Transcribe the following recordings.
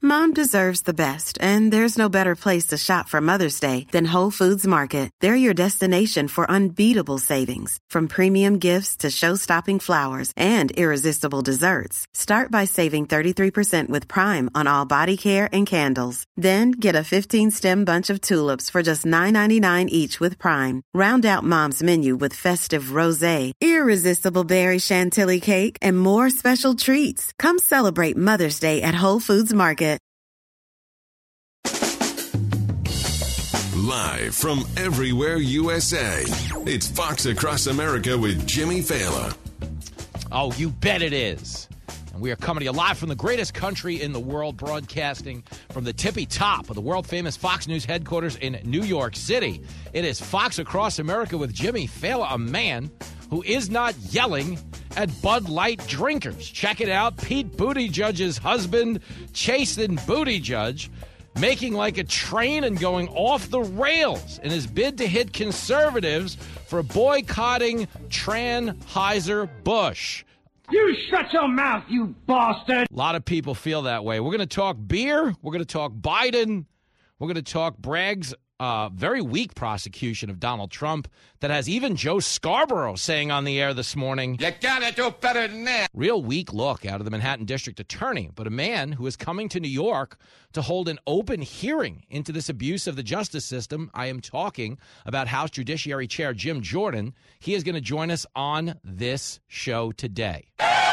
Mom deserves the best, and there's no better place to shop for Mother's Day than Whole Foods Market. They're your destination for unbeatable savings, from premium gifts to show-stopping flowers and irresistible desserts. Start by saving 33% with Prime on all body care and candles. Then get a 15-stem bunch of tulips for just $9.99 each with Prime. Round out Mom's menu with festive rosé, irresistible berry chantilly cake, and more special treats. Come celebrate Mother's Day at Whole Foods Market. Live from everywhere USA, it's Fox Across America with Jimmy Fallon. Oh, you bet it is. And we are coming to you live from the greatest country in the world, broadcasting from the tippy top of the world-famous Fox News headquarters in New York City. It is Fox Across America with Jimmy Fallon, a man who is not yelling at Bud Light drinkers. Check it out. Pete Buttigieg's husband, Chasten Buttigieg, making like a train and going off the rails in his bid to hit conservatives for boycotting Anheuser-Busch. You shut your mouth, you bastard! A lot of people feel that way. We're going to talk beer. We're going to talk Biden. We're going to talk Bragg's very weak prosecution of Donald Trump that has even Joe Scarborough saying on the air this morning, "You gotta do better than that." Real weak look out of the Manhattan District Attorney, but a man who is coming to New York to hold an open hearing into this abuse of the justice system. I am talking about House Judiciary Chair Jim Jordan. He is going to join us on this show today.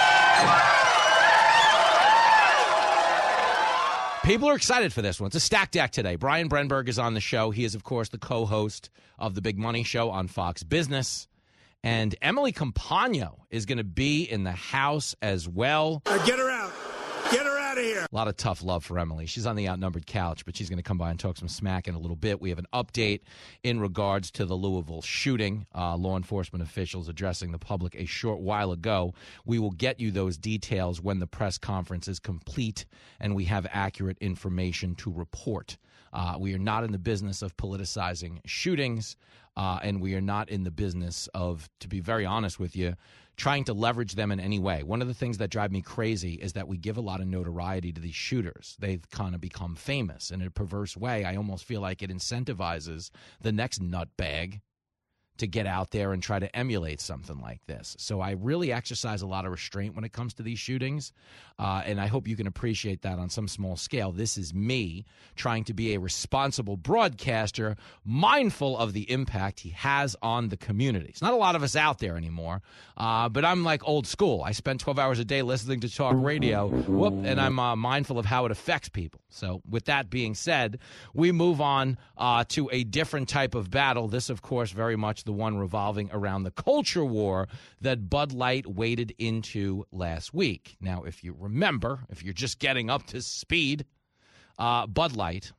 People are excited for this one. It's a stacked deck today. Brian Brenberg is on the show. He is, of course, the co-host of The Big Money Show on Fox Business. And Emily Compagno is going to be in the house as well. Get her out. Get her out of here. A lot of tough love for Emily. She's on the outnumbered couch, but she's going to come by and talk some smack in a little bit. We have an update in regards to the Louisville shooting. Law enforcement officials addressing the public a short while ago. We will get you those details when the press conference is complete and we have accurate information to report. We are not in the business of politicizing shootings, and we are not in the business of, to be very honest with you, trying to leverage them in any way. One of the things that drive me crazy is that we give a lot of notoriety to these shooters. They've kind of become famous. In a perverse way, I almost feel like it incentivizes the next nutbag to get out there and try to emulate something like this. So I really exercise a lot of restraint when it comes to these shootings, and I hope you can appreciate that on some small scale. This is me trying to be a responsible broadcaster, mindful of the impact he has on the community. It's not a lot of us out there anymore, but I'm like old school. I spend 12 hours a day listening to talk radio, and I'm mindful of how it affects people. So with that being said, we move on to a different type of battle. This, of course, very much the one revolving around the culture war that Bud Light waded into last week. Now, if you remember, if you're just getting up to speed, Bud Light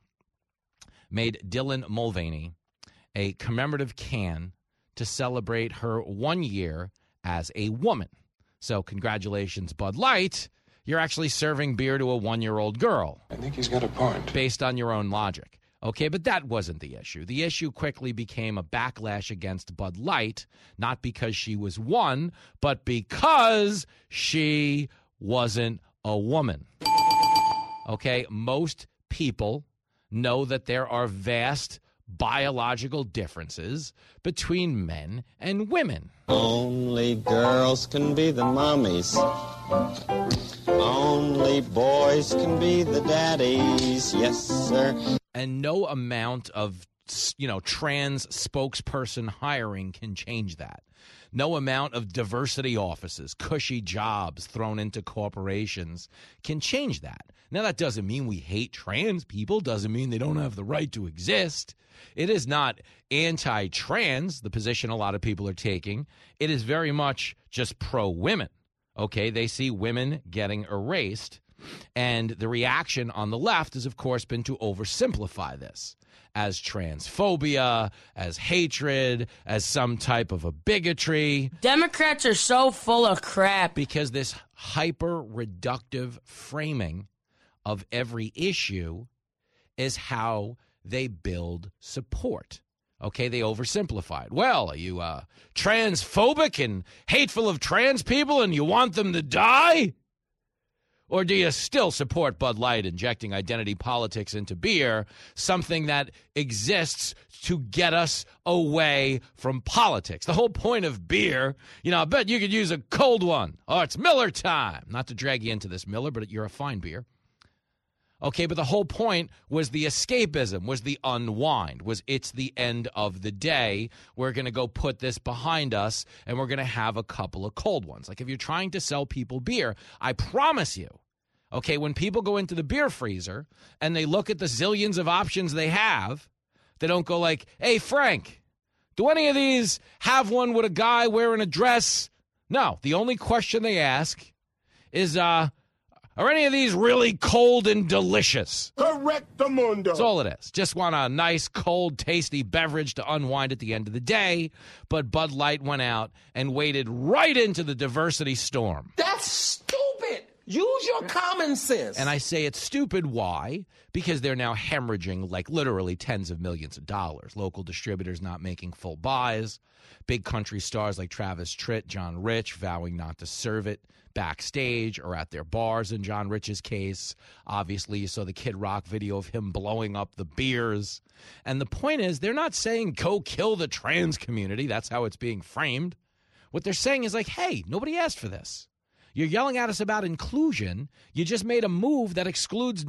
made Dylan Mulvaney a commemorative can to celebrate her 1 year as a woman. So congratulations, Bud Light. You're actually serving beer to a 1-year-old girl. I think he's got a point. Based on your own logic. Okay, but that wasn't the issue. The issue quickly became a backlash against Bud Light, not because she was one, but because she wasn't a woman. Okay, most people know that there are vast biological differences between men and women. Only girls can be the mommies. Only boys can be the daddies. Yes, sir. And no amount of, trans spokesperson hiring can change that. No amount of diversity offices, cushy jobs thrown into corporations can change that. Now, that doesn't mean we hate trans people, doesn't mean they don't have the right to exist. It is not anti-trans, the position a lot of people are taking. It is very much just pro-women. Okay, they see women getting erased. And the reaction on the left has, of course, been to oversimplify this as transphobia, as hatred, as some type of a bigotry. Democrats are so full of crap. Because this hyper-reductive framing of every issue is how they build support. Okay, they oversimplified. Well, are you transphobic and hateful of trans people and you want them to die? Or do you still support Bud Light injecting identity politics into beer, something that exists to get us away from politics? The whole point of beer, I bet you could use a cold one. Oh, it's Miller time. Not to drag you into this, Miller, but you're a fine beer. Okay, but the whole point was the escapism, was the unwind, was it's the end of the day. We're going to go put this behind us, and we're going to have a couple of cold ones. Like if you're trying to sell people beer, I promise you, okay, when people go into the beer freezer and they look at the zillions of options they have, they don't go like, hey, Frank, do any of these have one with a guy wearing a dress? No, the only question they ask is, are any of these really cold and delicious? Correctamundo. That's all it is. Just want a nice, cold, tasty beverage to unwind at the end of the day. But Bud Light went out and waded right into the diversity storm. That's stupid. Use your common sense. And I say it's stupid. Why? Because they're now hemorrhaging like literally tens of millions of dollars. Local distributors not making full buys. Big country stars like Travis Tritt, John Rich vowing not to serve it backstage or at their bars in John Rich's case. Obviously, you saw the Kid Rock video of him blowing up the beers. And the point is, they're not saying go kill the trans community. That's how it's being framed. What they're saying is like, hey, nobody asked for this. You're yelling at us about inclusion. You just made a move that excludes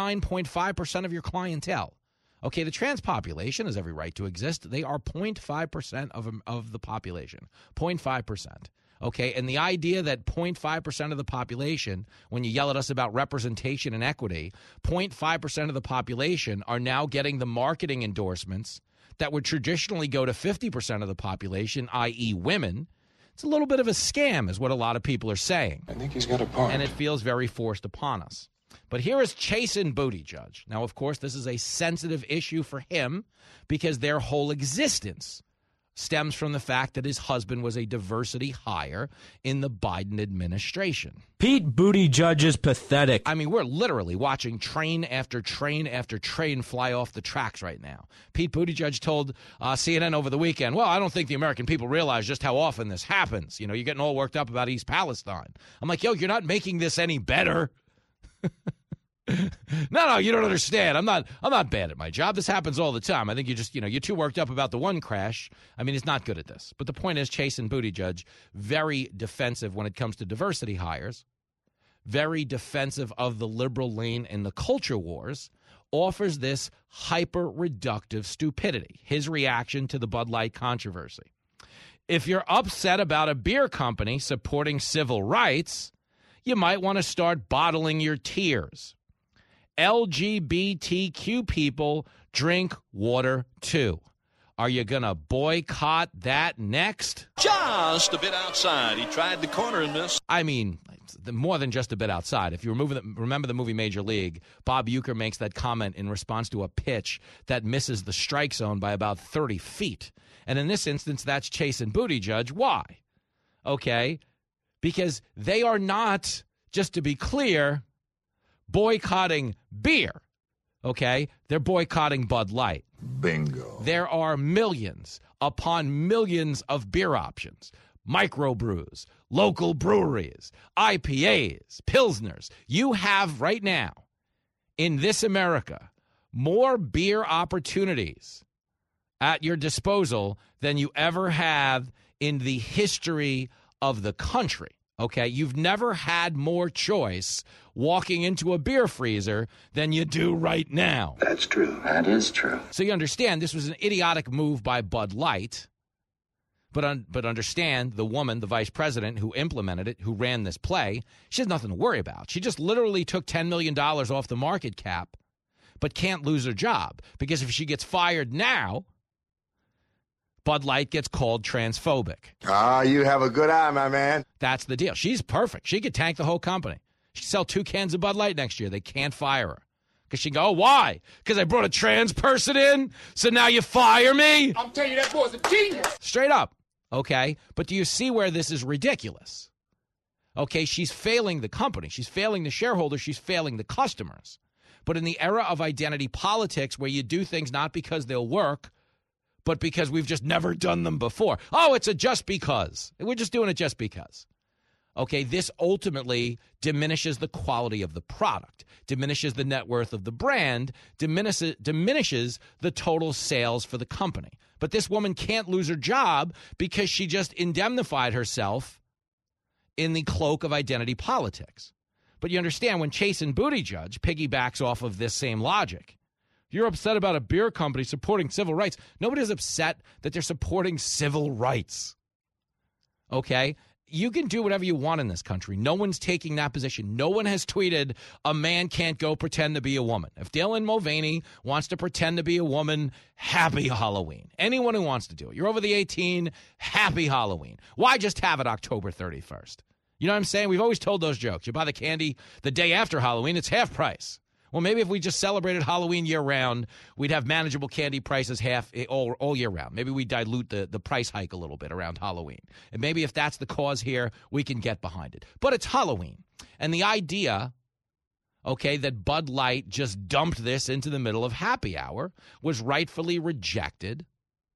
99.5% of your clientele. Okay, the trans population has every right to exist. They are 0.5% of the population, 0.5%. Okay, and the idea that 0.5% of the population, when you yell at us about representation and equity, 0.5% of the population are now getting the marketing endorsements that would traditionally go to 50% of the population, i.e. women. It's a little bit of a scam is what a lot of people are saying. I think he's got a point. And it feels very forced upon us. But here is Chasen Buttigieg. Now, of course, this is a sensitive issue for him because their whole existence stems from the fact that his husband was a diversity hire in the Biden administration. Pete Buttigieg is pathetic. I mean, we're literally watching train after train after train fly off the tracks right now. Pete Buttigieg told CNN over the weekend, well, I don't think the American people realize just how often this happens. You're getting all worked up about East Palestine. I'm like, yo, you're not making this any better. No, you don't understand. I'm not bad at my job. This happens all the time. I think you just, you're too worked up about the one crash. I mean, he's not good at this. But the point is, Chasen Buttigieg, very defensive when it comes to diversity hires, very defensive of the liberal lane in the culture wars, offers this hyper-reductive stupidity, his reaction to the Bud Light controversy. If you're upset about a beer company supporting civil rights, you might want to start bottling your tears. LGBTQ people drink water too. Are you going to boycott that next? Just a bit outside. He tried the corner and missed. I mean, more than just a bit outside. If you remember the movie Major League, Bob Uecker makes that comment in response to a pitch that misses the strike zone by about 30 feet. And in this instance, that's Chasen Buttigieg. Why? Okay, because they are not, just to be clear, boycotting beer, okay? They're boycotting Bud Light. Bingo. There are millions upon millions of beer options, microbrews, local breweries, IPAs, Pilsners. You have right now in this America more beer opportunities at your disposal than you ever have in the history of the country. Okay, you've never had more choice walking into a beer freezer than you do right now. That's true. That is true. So you understand this was an idiotic move by Bud Light, but understand the woman, the vice president who implemented it, who ran this play, she has nothing to worry about. She just literally took $10 million off the market cap, but can't lose her job because if she gets fired now, Bud Light gets called transphobic. You have a good eye, my man. That's the deal. She's perfect. She could tank the whole company. She could sell 2 cans of Bud Light next year. They can't fire her. Because she can go, oh, why? Because I brought a trans person in? So now you fire me? I'm telling you, that boy's a genius. Straight up. Okay? But do you see where this is ridiculous? Okay, she's failing the company. She's failing the shareholders. She's failing the customers. But in the era of identity politics where you do things not because they'll work, but because we've just never done them before. Oh, it's a just because. We're just doing it just because. Okay, this ultimately diminishes the quality of the product, diminishes the net worth of the brand, diminishes the total sales for the company. But this woman can't lose her job because she just indemnified herself in the cloak of identity politics. But you understand, when Chase and Buttigieg piggybacks off of this same logic, you're upset about a beer company supporting civil rights. Nobody's upset that they're supporting civil rights. Okay? You can do whatever you want in this country. No one's taking that position. No one has tweeted, a man can't go pretend to be a woman. If Dylan Mulvaney wants to pretend to be a woman, happy Halloween. Anyone who wants to do it. You're over the 18, happy Halloween. Why just have it October 31st? You know what I'm saying? We've always told those jokes. You buy the candy the day after Halloween, it's half price. Well, maybe if we just celebrated Halloween year-round, we'd have manageable candy prices all year round. Maybe we dilute the price hike a little bit around Halloween. And maybe if that's the cause here, we can get behind it. But it's Halloween. And the idea, okay, that Bud Light just dumped this into the middle of happy hour was rightfully rejected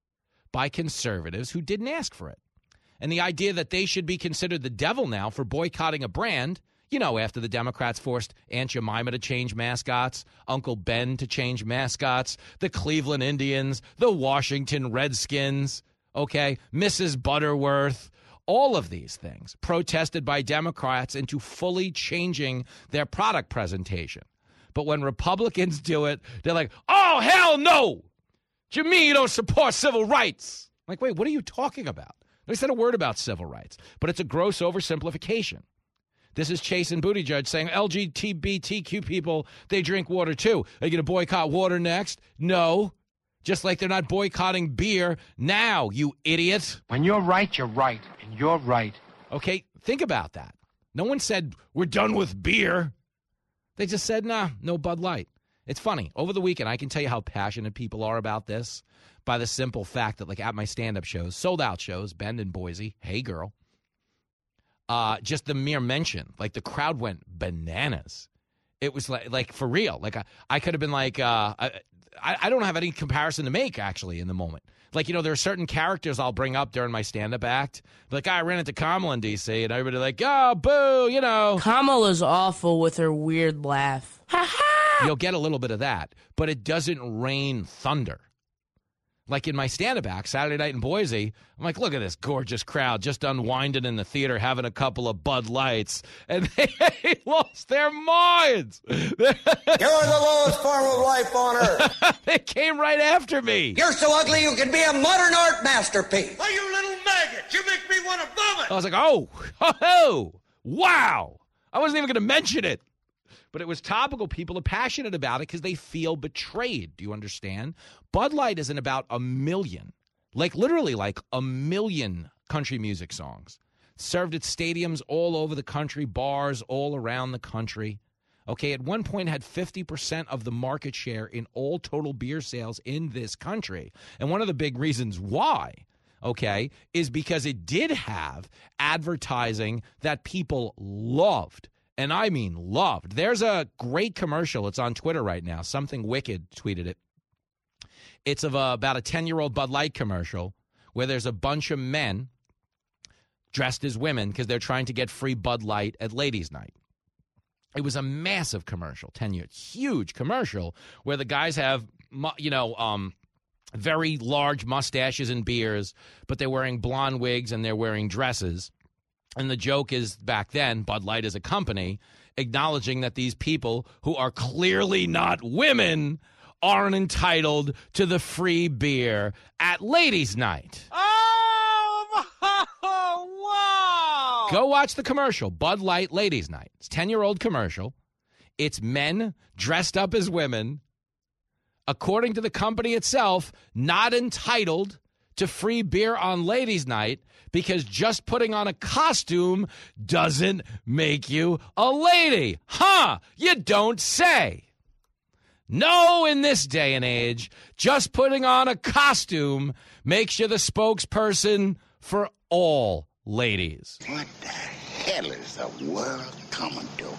by conservatives who didn't ask for it. And the idea that they should be considered the devil now for boycotting a brand, you know, after the Democrats forced Aunt Jemima to change mascots, Uncle Ben to change mascots, the Cleveland Indians, the Washington Redskins, okay, Mrs. Butterworth, all of these things protested by Democrats into fully changing their product presentation. But when Republicans do it, they're like, oh, hell no! You mean you don't support civil rights? Like, wait, what are you talking about? They said a word about civil rights, but it's a gross oversimplification. This is Chase and Buttigieg saying LGBTQ people, they drink water too. Are you going to boycott water next? No. Just like they're not boycotting beer now, you idiot. When you're right, you're right. And you're right. Okay, think about that. No one said, we're done with beer. They just said, nah, no Bud Light. It's funny. Over the weekend, I can tell you how passionate people are about this by the simple fact that, like, at my stand-up shows, sold-out shows, Bend and Boise, hey, girl, just the mere mention, like, the crowd went bananas. It was like for real. Like, I could have been like, I don't have any comparison to make, actually, in the moment. Like, you know, there are certain characters I'll bring up during my stand-up act. Like, I ran into Kamala in D.C., and everybody like, oh, boo, you know. Kamala's awful with her weird laugh. Ha-ha! You'll get a little bit of that, but it doesn't rain thunder. Like in my stand-up act, Saturday night in Boise, I'm like, look at this gorgeous crowd just unwinding in the theater, having a couple of Bud Lights, and they lost their minds. You're the lowest form of life on earth. They came right after me. You're so ugly you can be a modern art masterpiece. Oh, you little maggot. You make me want to vomit. I was like, oh, wow. I wasn't even going to mention it. But it was topical. People are passionate about it because they feel betrayed. Do you understand? Bud Light isn't about a million, like literally like a million country music songs. Served at stadiums all over the country, bars all around the country. Okay, at one point had 50% of the market share in all total beer sales in this country. And one of the big reasons why, okay, is because it did have advertising that people loved. And I mean loved. There's a great commercial. It's on Twitter right now. Something Wicked tweeted it. It's of about a 10-year-old Bud Light commercial where there's a bunch of men dressed as women because they're trying to get free Bud Light at ladies' night. It was a massive commercial, 10 years, huge commercial where the guys have, very large mustaches and beards, but they're wearing blonde wigs and they're wearing dresses. And the joke is, back then, Bud Light as a company, acknowledging that these people who are clearly not women aren't entitled to the free beer at ladies' night. Oh, wow. Go watch the commercial, Bud Light Ladies' Night. It's a 10-year-old commercial. It's men dressed up as women, according to the company itself, not entitled to free beer on ladies' night because just putting on a costume doesn't make you a lady. Huh? You don't say. No, in this day and age, just putting on a costume makes you the spokesperson for all ladies. What the hell is the world coming to?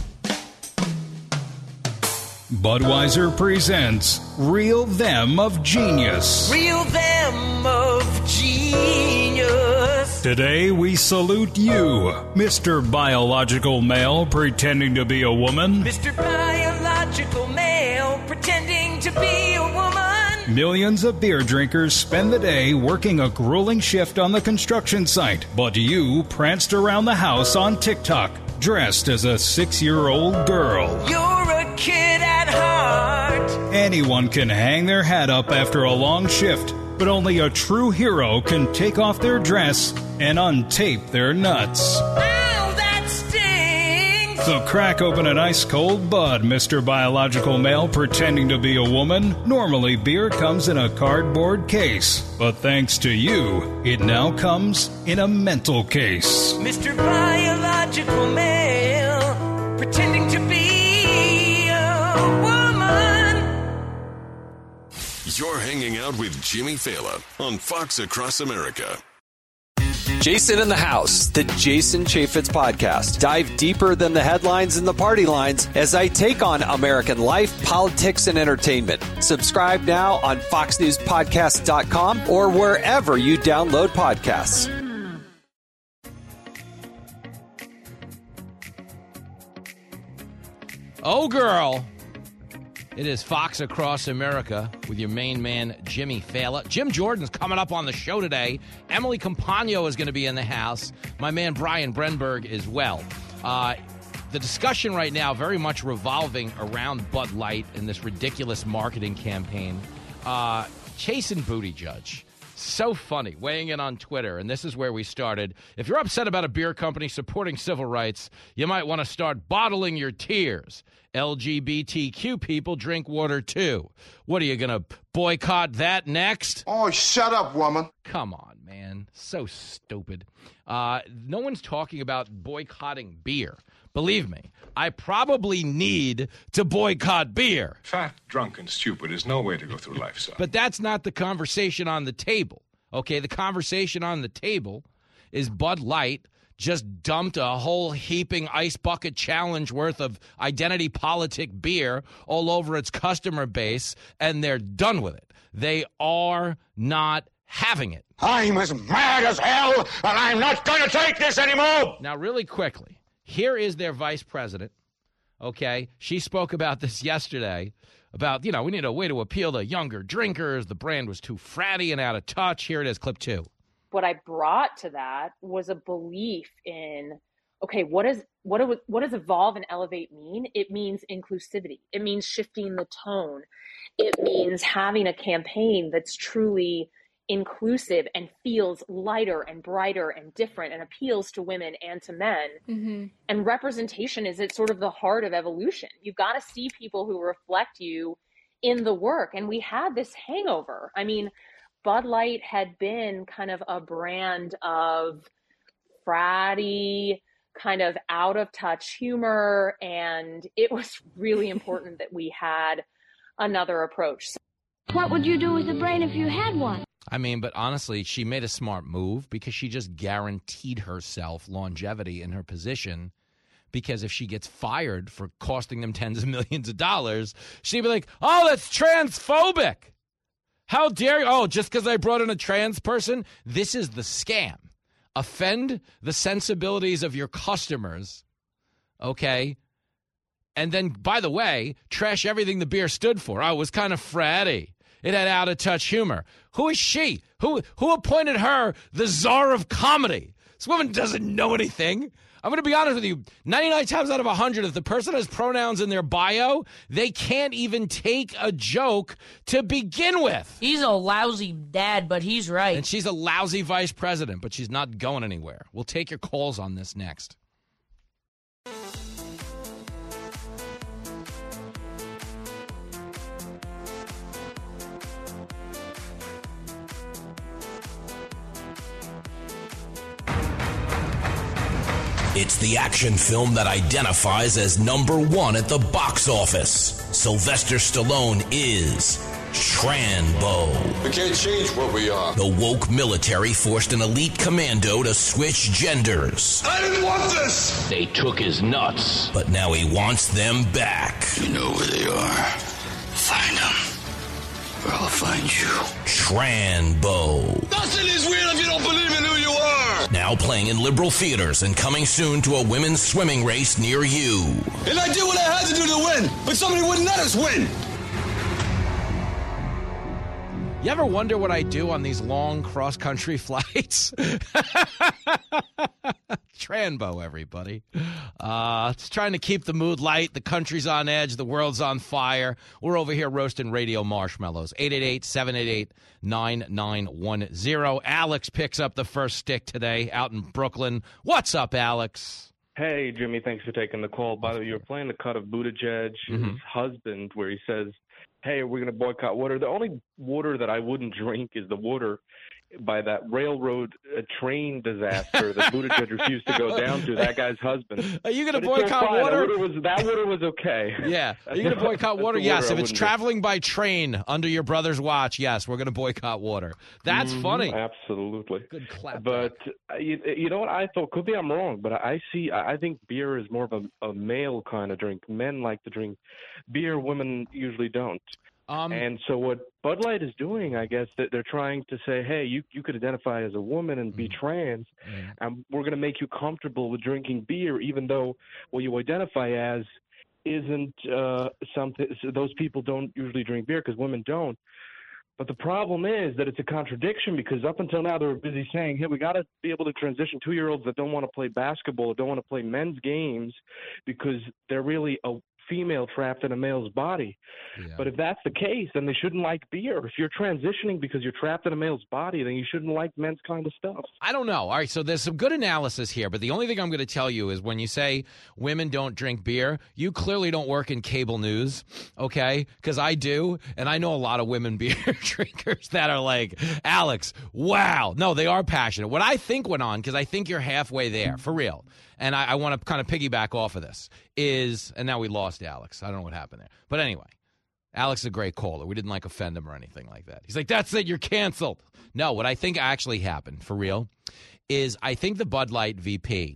Budweiser presents Real Them of Genius. Real them of genius. Today we salute you, Mr. Biological Male pretending to be a woman. Mr. Biological Male pretending to be a woman. Millions of beer drinkers spend the day working a grueling shift on the construction site, but you pranced around the house on TikTok, dressed as a 6-year-old girl. You're a kid at heart. Anyone can hang their hat up after a long shift, but only a true hero can take off their dress and untape their nuts. Ow, that stings! So crack open an ice-cold Bud, Mr. Biological Male pretending to be a woman. Normally, beer comes in a cardboard case, but thanks to you, it now comes in a mental case. Mr. Biological Male pretending to be a woman. You're hanging out with Jimmy Fallon on Fox Across America. Jason in the House, the Jason Chaffetz Podcast. Dive deeper than the headlines and the party lines as I take on American life, politics, and entertainment. Subscribe now on FoxNewsPodcast.com or wherever you download podcasts. Oh, girl. It is Fox Across America with your main man, Jimmy Fallon. Jim Jordan's coming up on the show today. Emily Compagno is going to be in the house. My man, Brian Brenberg, as well. The discussion right now very much revolving around Bud Light and this ridiculous marketing campaign. Chasten Buttigieg. So funny, weighing in on Twitter, and this is where we started. If you're upset about a beer company supporting civil rights, you might want to start bottling your tears. LGBTQ people drink water, too. What, are you going to boycott that next? Oh, shut up, woman. Come on, man. So stupid. No one's talking about boycotting beer. Believe me, I probably need to boycott beer. Fat, drunk, and stupid is no way to go through life, son. But that's not the conversation on the table, okay? The conversation on the table is Bud Light just dumped a whole heaping ice bucket challenge worth of identity politic beer all over its customer base, and they're done with it. They are not having it. I'm as mad as hell, and I'm not going to take this anymore. Now, really quickly. Here is their vice president, okay? She spoke about this yesterday, about, we need a way to appeal to younger drinkers. The brand was too fratty and out of touch. Here it is, clip 2. What I brought to that was a belief in, okay, what does evolve and elevate mean? It means inclusivity. It means shifting the tone. It means having a campaign that's truly inclusive and feels lighter and brighter and different and appeals to women and to men. Mm-hmm. And representation is at sort of the heart of evolution. You've got to see people who reflect you in the work. And we had this hangover. I mean, Bud Light had been kind of a brand of fratty, kind of out of touch humor. And it was really important that we had another approach. What would you do with a brain if you had one? I mean, but honestly, she made a smart move because she just guaranteed herself longevity in her position, because if she gets fired for costing them tens of millions of dollars, she'd be like, oh, that's transphobic. How dare you? Oh, just because I brought in a trans person? This is the scam. Offend the sensibilities of your customers, okay? And then, by the way, trash everything the beer stood for. Oh, it was kind of fratty. It had out-of-touch humor. Who is she? Who appointed her the czar of comedy? This woman doesn't know anything. I'm going to be honest with you. 99 times out of 100, if the person has pronouns in their bio, they can't even take a joke to begin with. He's a lousy dad, but he's right. And she's a lousy vice president, but she's not going anywhere. We'll take your calls on this next. It's the action film that identifies as #1 at the box office. Sylvester Stallone is Trambo. We can't change what we are. The woke military forced an elite commando to switch genders. I didn't want this! They took his nuts, but now he wants them back. You know where they are. Find them, or I'll find you. Trambo. Nothing is real if you don't believe in who you are! Now playing in liberal theaters and coming soon to a women's swimming race near you. And I did what I had to do to win, but somebody wouldn't let us win. You ever wonder what I do on these long cross-country flights? Tranbo, everybody. It's trying to keep the mood light. The country's on edge. The world's on fire. We're over here roasting radio marshmallows. 888-788-9910. Alex picks up the first stick today out in Brooklyn. What's up, Alex? Hey, Jimmy. Thanks for taking the call. By the way, you were playing the cut of Buttigieg, his husband, where he says, hey, we're going to boycott water. The only water that I wouldn't drink is the water by that railroad train disaster that Buttigieg refused to go down to, that guy's husband. Are you going to boycott water? That water was okay. Yeah. Are you going to boycott water? Yes. If it's traveling by train under your brother's watch, yes, we're going to boycott water. That's funny. Absolutely. Good clap. But you know what I thought? Could be I'm wrong, but I think beer is more of a male kind of drink. Men like to drink beer. Women usually don't. And so what Bud Light is doing, I guess, that they're trying to say, hey, you could identify as a woman and be trans, and we're going to make you comfortable with drinking beer, even though what you identify as isn't something. So those people don't usually drink beer because women don't. But the problem is that it's a contradiction because up until now they were busy saying, hey, we got to be able to transition 2-year-olds that don't want to play basketball or don't want to play men's games because they're really a female trapped in a male's body. Yeah. But if that's the case, then they shouldn't like beer. If you're transitioning because you're trapped in a male's body, then you shouldn't like men's kind of stuff. I don't know. All right, so there's some good analysis here, but the only thing I'm going to tell you is when you say women don't drink beer, you clearly don't work in cable news, okay? Because I do, and I know a lot of women beer drinkers that are like, Alex, wow. No, they are passionate. What I think went on, because I think you're halfway there, for real, and I want to kind of piggyback off of this, is, and now we lost Alex. I don't know what happened there. But anyway, Alex is a great caller. We didn't offend him or anything like that. He's like, that's it, you're canceled. No, what I think actually happened, for real, is I think the Bud Light VP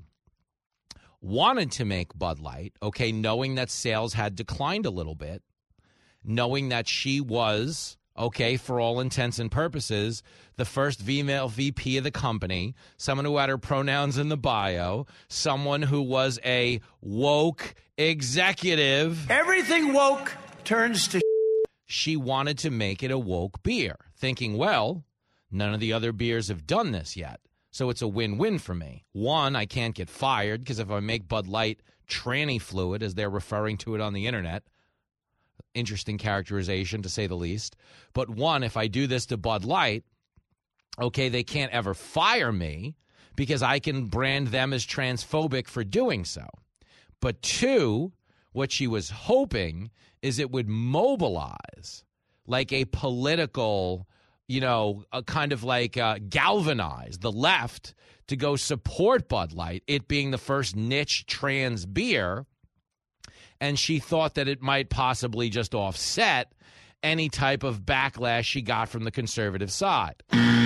wanted to make Bud Light, okay, knowing that sales had declined a little bit, knowing that she was, okay, for all intents and purposes, the first female VP of the company, someone who had her pronouns in the bio, someone who was a woke executive. Everything woke turns to She wanted to make it a woke beer, thinking, well, none of the other beers have done this yet, so it's a win-win for me. One, I can't get fired because if I make Bud Light tranny fluid, as they're referring to it on the internet, interesting characterization, to say the least. But one, if I do this to Bud Light, okay, they can't ever fire me because I can brand them as transphobic for doing so. But two, what she was hoping is it would mobilize like a political, a kind of like galvanize the left to go support Bud Light, it being the first niche trans beer. And she thought that it might possibly just offset any type of backlash she got from the conservative side.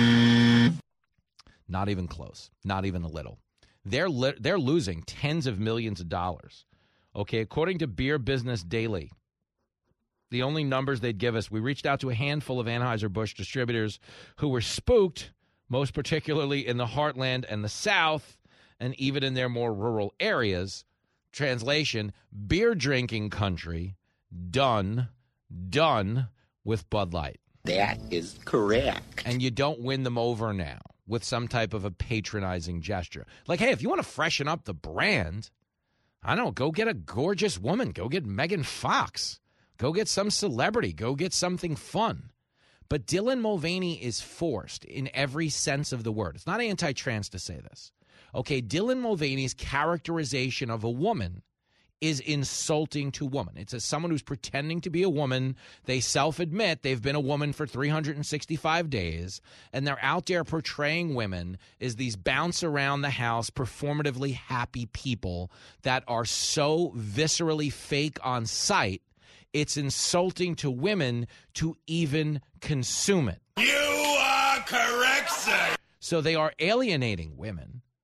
Not even close. Not even a little. They're losing tens of millions of dollars. Okay, according to Beer Business Daily, the only numbers they'd give us, we reached out to a handful of Anheuser-Busch distributors who were spooked, most particularly in the heartland and the South, and even in their more rural areas. Translation, beer drinking country, done with Bud Light. That is correct. And you don't win them over now with some type of a patronizing gesture. Like, hey, if you want to freshen up the brand, I don't know, go get a gorgeous woman. Go get Megan Fox. Go get some celebrity. Go get something fun. But Dylan Mulvaney is forced in every sense of the word. It's not anti-trans to say this. Okay, Dylan Mulvaney's characterization of a woman is insulting to women. It's as someone who's pretending to be a woman. They self-admit they've been a woman for 365 days, and they're out there portraying women as these bounce around the house, performatively happy people that are so viscerally fake on sight, it's insulting to women to even consume it. You are correct, sir. So they are alienating women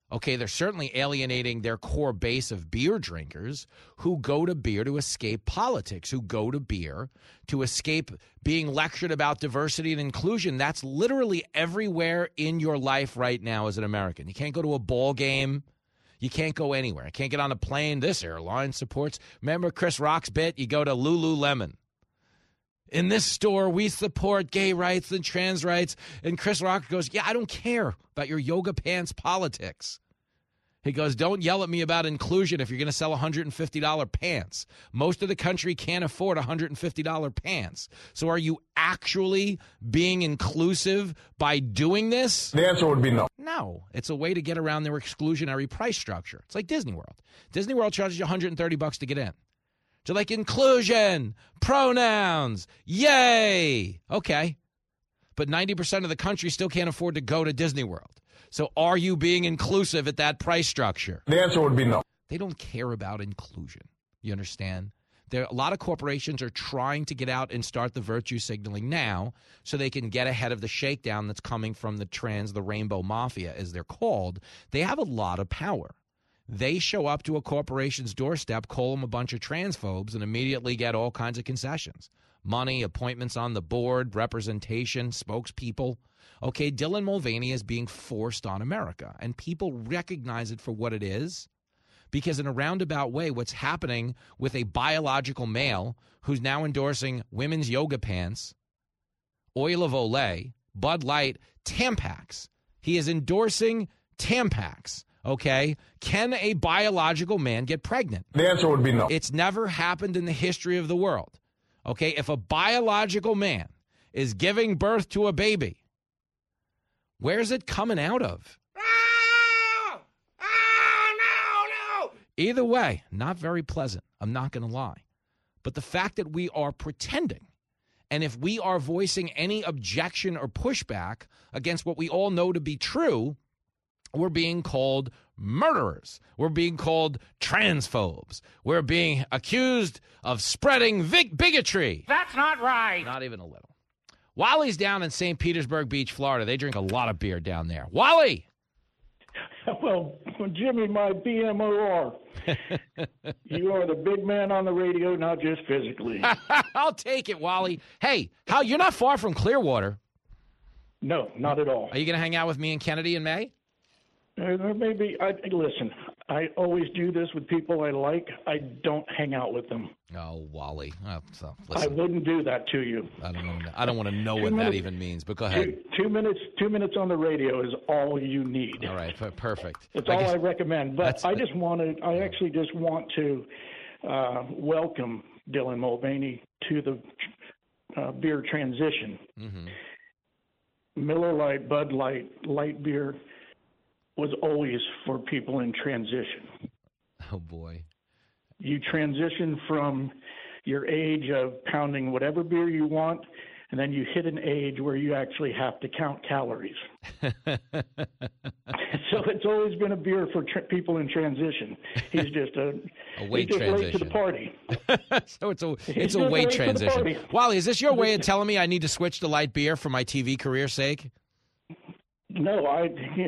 Okay, they're certainly alienating their core base of beer drinkers who go to beer to escape politics, who go to beer to escape being lectured about diversity and inclusion. That's literally everywhere in your life right now as an American. You can't go to a ball game. You can't go anywhere. I can't get on a plane. This airline supports. Remember Chris Rock's bit? You go to Lululemon. In this store, we support gay rights and trans rights. And Chris Rock goes, yeah, I don't care about your yoga pants politics. He goes, don't yell at me about inclusion if you're going to sell $150 pants. Most of the country can't afford $150 pants. So are you actually being inclusive by doing this? The answer would be no. No. It's a way to get around their exclusionary price structure. It's like Disney World. Disney World charges you $130 to get in. They're like, inclusion, pronouns, yay. Okay. But 90% of the country still can't afford to go to Disney World. So are you being inclusive at that price structure? The answer would be no. They don't care about inclusion. You understand? A lot of corporations are trying to get out and start the virtue signaling now so they can get ahead of the shakedown that's coming from the rainbow mafia, as they're called. They have a lot of power. They show up to a corporation's doorstep, call them a bunch of transphobes, and immediately get all kinds of concessions. Money, appointments on the board, representation, spokespeople. Okay, Dylan Mulvaney is being forced on America, and people recognize it for what it is, because in a roundabout way, what's happening with a biological male who's now endorsing women's yoga pants, Oil of Olay, Bud Light, Tampax. He is endorsing Tampax, okay? Can a biological man get pregnant? The answer would be no. It's never happened in the history of the world, okay? If a biological man is giving birth to a baby, where's it coming out of? No. Either way, not very pleasant. I'm not going to lie. But the fact that we are pretending, and if we are voicing any objection or pushback against what we all know to be true, we're being called murderers. We're being called transphobes. We're being accused of spreading bigotry. That's not right. Not even a little. Wally's down in St. Petersburg Beach, Florida. They drink a lot of beer down there. Wally! Well, Jimmy, my BMOR. You are the big man on the radio, not just physically. I'll take it, Wally. Hey, you're not far from Clearwater. No, not at all. Are you going to hang out with me and Kennedy in May? Maybe. Listen, I always do this with people I like. I don't hang out with them. Oh, Wally. I wouldn't do that to you. I don't want to know what that even means, but go ahead. 2 minutes on the radio is all you need. All right, perfect. That's all I recommend. But I actually just want to welcome Dylan Mulvaney to the beer transition. Mm-hmm. Miller Lite, Bud Light, light beer was always for people in transition. Oh, boy. You transition from your age of pounding whatever beer you want, and then you hit an age where you actually have to count calories. So it's always been a beer for people in transition. He's just a weight transition. Late to the party. So it's a weight transition. Wally, is this your way of telling me I need to switch to light beer for my TV career's sake? No, I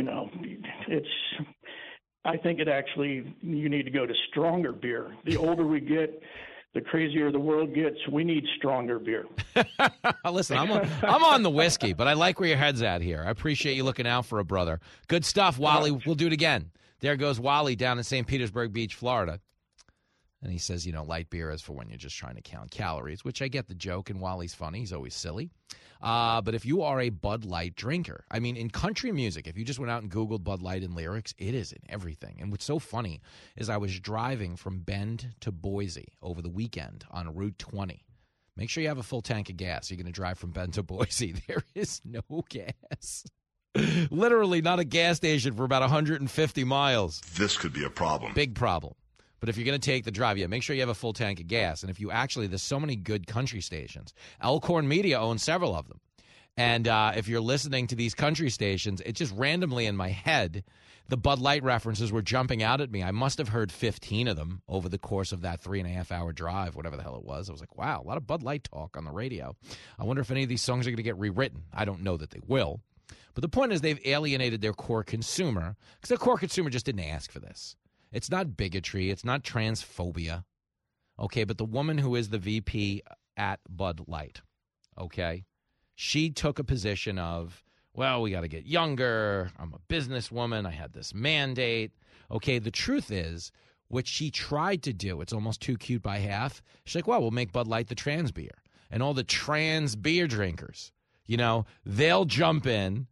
think it actually, you need to go to stronger beer. The older we get, the crazier the world gets. We need stronger beer. Listen, I'm on the whiskey, but I like where your head's at here. I appreciate you looking out for a brother. Good stuff, Wally. We'll do it again. There goes Wally down in St. Petersburg Beach, Florida. And he says, light beer is for when you're just trying to count calories, which I get the joke, and Wally's funny. He's always silly. But if you are a Bud Light drinker, I mean, in country music, if you just went out and Googled Bud Light and lyrics, it is in everything. And what's so funny is I was driving from Bend to Boise over the weekend on Route 20. Make sure you have a full tank of gas. You're going to drive from Bend to Boise. There is no gas. Literally not a gas station for about 150 miles. This could be a problem. Big problem. But if you're going to take the drive, make sure you have a full tank of gas. And if you there's so many good country stations. Elkhorn Media owns several of them. And if you're listening to these country stations, it's just randomly in my head, the Bud Light references were jumping out at me. I must have heard 15 of them over the course of that 3.5-hour drive, whatever the hell it was. I was like, wow, a lot of Bud Light talk on the radio. I wonder if any of these songs are going to get rewritten. I don't know that they will. But the point is they've alienated their core consumer because their core consumer just didn't ask for this. It's not bigotry. It's not transphobia. Okay, but the woman who is the VP at Bud Light, okay, she took a position of, well, we got to get younger. I'm a businesswoman. I had this mandate. Okay, the truth is, what she tried to do, it's almost too cute by half. She's like, well, we'll make Bud Light the trans beer. And all the trans beer drinkers, they'll jump in.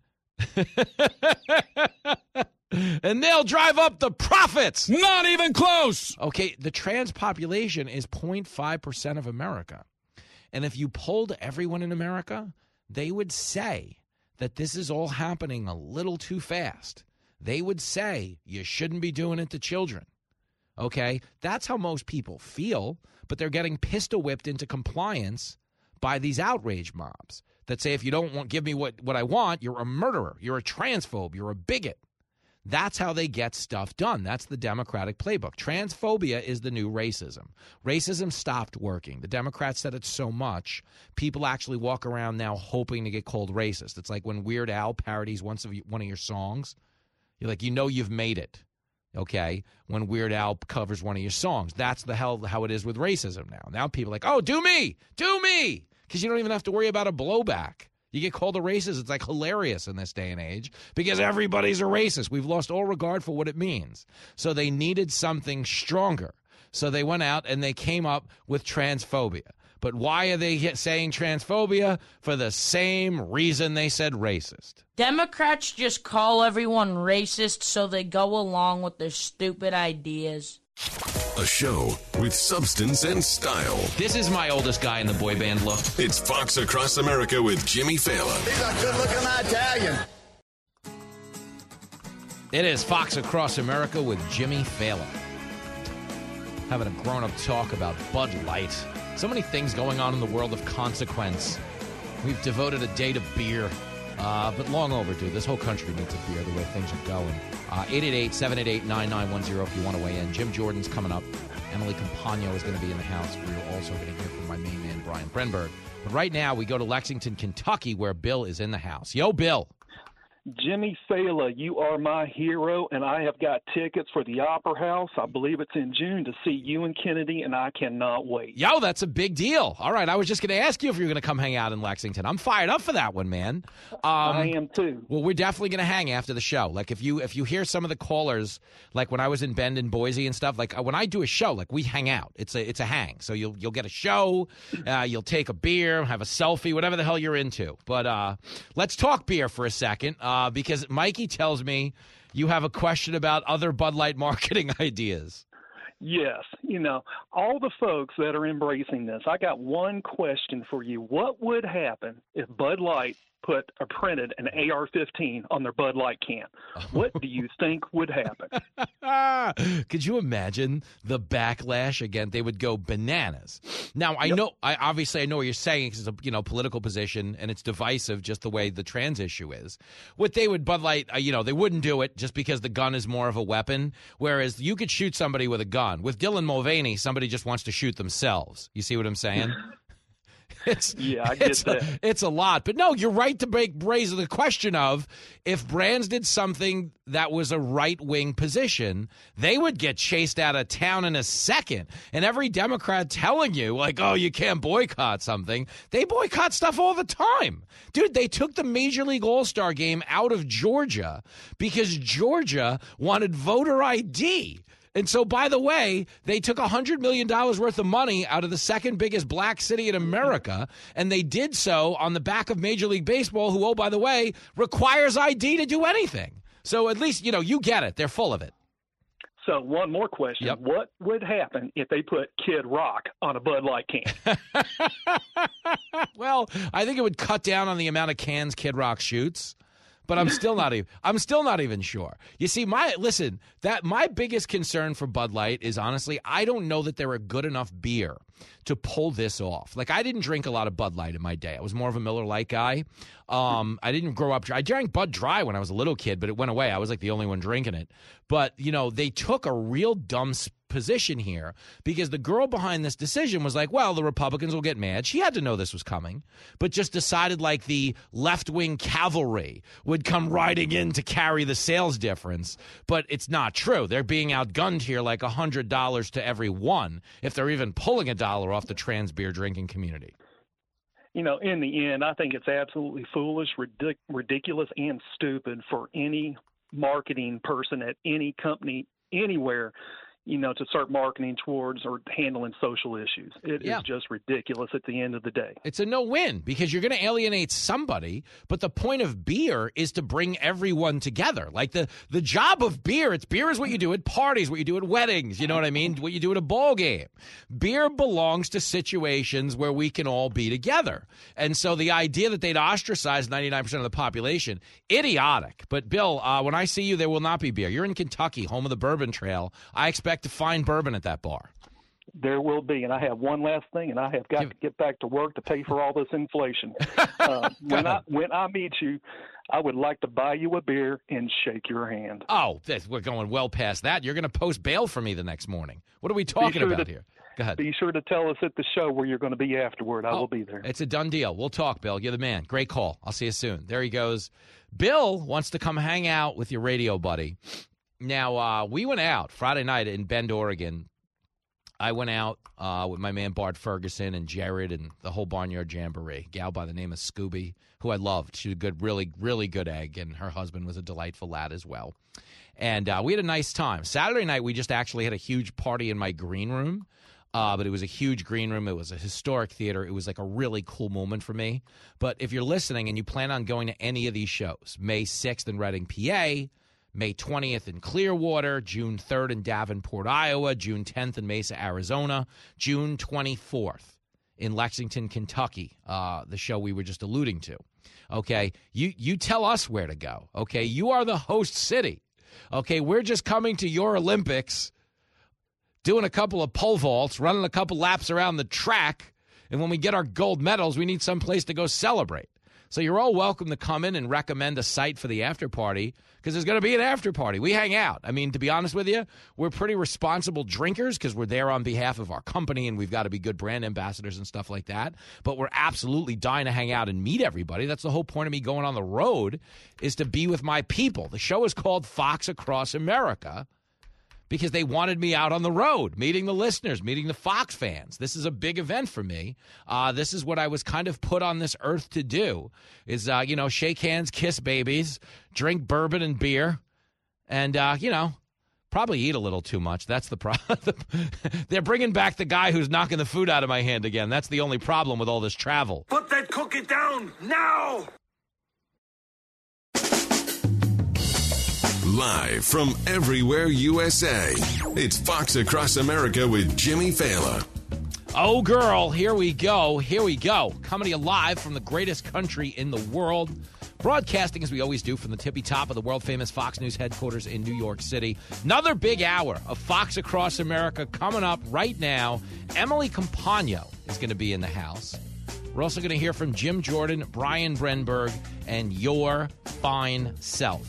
And they'll drive up the profits. Not even close. Okay, the trans population is 0.5% of America. And if you polled everyone in America, they would say that this is all happening a little too fast. They would say you shouldn't be doing it to children. Okay, that's how most people feel, but they're getting pistol-whipped into compliance by these outrage mobs that say if you don't give me what I want, you're a murderer, you're a transphobe, you're a bigot. That's how they get stuff done. That's the Democratic playbook. Transphobia is the new racism. Racism stopped working. The Democrats said it so much, people actually walk around now hoping to get called racist. It's like when Weird Al parodies one of your songs. You're like, you've made it. Okay, when Weird Al covers one of your songs. That's how it is with racism now. Now people are like, oh, do me, because you don't even have to worry about a blowback. You get called a racist. It's like hilarious in this day and age because everybody's a racist. We've lost all regard for what it means. So they needed something stronger. So they went out and they came up with transphobia. But why are they saying transphobia? For the same reason they said racist. Democrats just call everyone racist so they go along with their stupid ideas. A show with substance and style. This is my oldest guy in the boy band look. It's Fox Across America with Jimmy Fallon. He's a good-looking Italian. It is Fox Across America with Jimmy Fallon. Having a grown-up talk about Bud Light. So many things going on in the world of consequence. We've devoted a day to beer, but long overdue. This whole country needs a beer the way things are going. 888-788-9910 if you want to weigh in. Jim Jordan's coming up. Emily Campagno is going to be in the house. We're also going to hear from my main man, Brian Brenberg. But right now, we go to Lexington, Kentucky, where Bill is in the house. Yo, Bill. Jimmy Fallon, you are my hero, and I have got tickets for the Opera House. I believe it's in June to see you and Kennedy, and I cannot wait. Yo, that's a big deal. All right, I was just going to ask you if you were going to come hang out in Lexington. I'm fired up for that one, man. I am too. Well, we're definitely going to hang after the show. Like if you hear some of the callers, like when I was in Bend and Boise and stuff, like when I do a show, like we hang out. It's a hang. So you'll get a show, you'll take a beer, have a selfie, whatever the hell you're into. But let's talk beer for a second because Mikey tells me you have a question about other Bud Light marketing ideas. Yes. All the folks that are embracing this, I got one question for you. What would happen if Bud Light printed an AR-15 on their Bud Light can? What do you think would happen? Could you imagine the backlash again? They would go bananas. Now, I know what you're saying because it's a political position and it's divisive just the way the trans issue is. Bud Light, they wouldn't do it just because the gun is more of a weapon, whereas you could shoot somebody with a gun. With Dylan Mulvaney, somebody just wants to shoot themselves. You see what I'm saying? I get that. It's a lot. But no, you're right to raise the question of if brands did something that was a right-wing position, they would get chased out of town in a second. And every Democrat telling you, like, oh, you can't boycott something, they boycott stuff all the time. Dude, they took the Major League All-Star game out of Georgia because Georgia wanted voter ID. And so, by the way, they took $100 million worth of money out of the second biggest black city in America, and they did so on the back of Major League Baseball, who, oh, by the way, requires ID to do anything. So at least, you get it. They're full of it. So one more question. Yep. What would happen if they put Kid Rock on a Bud Light can? Well, I think it would cut down on the amount of cans Kid Rock shoots. But I'm still not even sure. You see, my biggest concern for Bud Light is honestly, I don't know that they're a good enough beer to pull this off. Like, I didn't drink a lot of Bud Light in my day. I was more of a Miller Lite guy. I didn't grow up. I drank Bud Dry when I was a little kid, but it went away. I was like the only one drinking it. But they took a real dumb position here because the girl behind this decision was like, well, the Republicans will get mad. She had to know this was coming, but just decided like the left-wing cavalry would come riding in to carry the sales difference. But it's not true. They're being outgunned here like $100 to every one if they're even pulling $1 off the trans beer drinking community. In the end, I think it's absolutely foolish, ridiculous, and stupid for any marketing person at any company anywhere, to start marketing towards or handling social issues. It is just ridiculous at the end of the day. It's a no-win because you're going to alienate somebody, but the point of beer is to bring everyone together. Like the job of beer is what you do at parties, what you do at weddings, you know what I mean? What you do at a ball game. Beer belongs to situations where we can all be together. And so the idea that they'd ostracize 99% of the population, idiotic. But Bill, when I see you, there will not be beer. You're in Kentucky, home of the Bourbon Trail. I expect to find bourbon at that bar. There will be, and I have one last thing, and I have got to get back to work to pay for all this inflation. When I meet you, I would like to buy you a beer and shake your hand. Oh, we're going well past that. You're going to post bail for me the next morning. What are we talking about here? Go ahead. Be sure to tell us at the show where you're going to be afterward. I will be there. It's a done deal. We'll talk, Bill. You're the man. Great call. I'll see you soon. There he goes. Bill wants to come hang out with your radio buddy. Now, we went out Friday night in Bend, Oregon. I went out with my man Bart Ferguson and Jared and the whole Barnyard Jamboree. A gal by the name of Scooby, who I loved. She was a good, really, really good egg, and her husband was a delightful lad as well. And we had a nice time. Saturday night, we just actually had a huge party in my green room. But it was a huge green room. It was a historic theater. It was like a really cool moment for me. But if you're listening and you plan on going to any of these shows, May 6th in Reading, PA, May 20th in Clearwater, June 3rd in Davenport, Iowa, June 10th in Mesa, Arizona, June 24th in Lexington, Kentucky, the show we were just alluding to. Okay, you tell us where to go. Okay, you are the host city. Okay, we're just coming to your Olympics, doing a couple of pole vaults, running a couple laps around the track, and when we get our gold medals, we need some place to go celebrate. So you're all welcome to come in and recommend a site for the after party because there's going to be an after party. We hang out. I mean, to be honest with you, we're pretty responsible drinkers because we're there on behalf of our company and we've got to be good brand ambassadors and stuff like that. But we're absolutely dying to hang out and meet everybody. That's the whole point of me going on the road is to be with my people. The show is called Fox Across America because they wanted me out on the road, meeting the listeners, meeting the Fox fans. This is a big event for me. This is what I was kind of put on this earth to do, is, shake hands, kiss babies, drink bourbon and beer, and, probably eat a little too much. That's the problem. They're bringing back the guy who's knocking the food out of my hand again. That's the only problem with all this travel. Put that cookie down now! Live from everywhere USA, it's Fox Across America with Jimmy Fallon. Oh, girl, here we go. Coming to you live from the greatest country in the world. Broadcasting, as we always do, from the tippy top of the world-famous Fox News headquarters in New York City. Another big hour of Fox Across America coming up right now. Emily Compagno is going to be in the house. We're also going to hear from Jim Jordan, Brian Brenberg, and your fine self.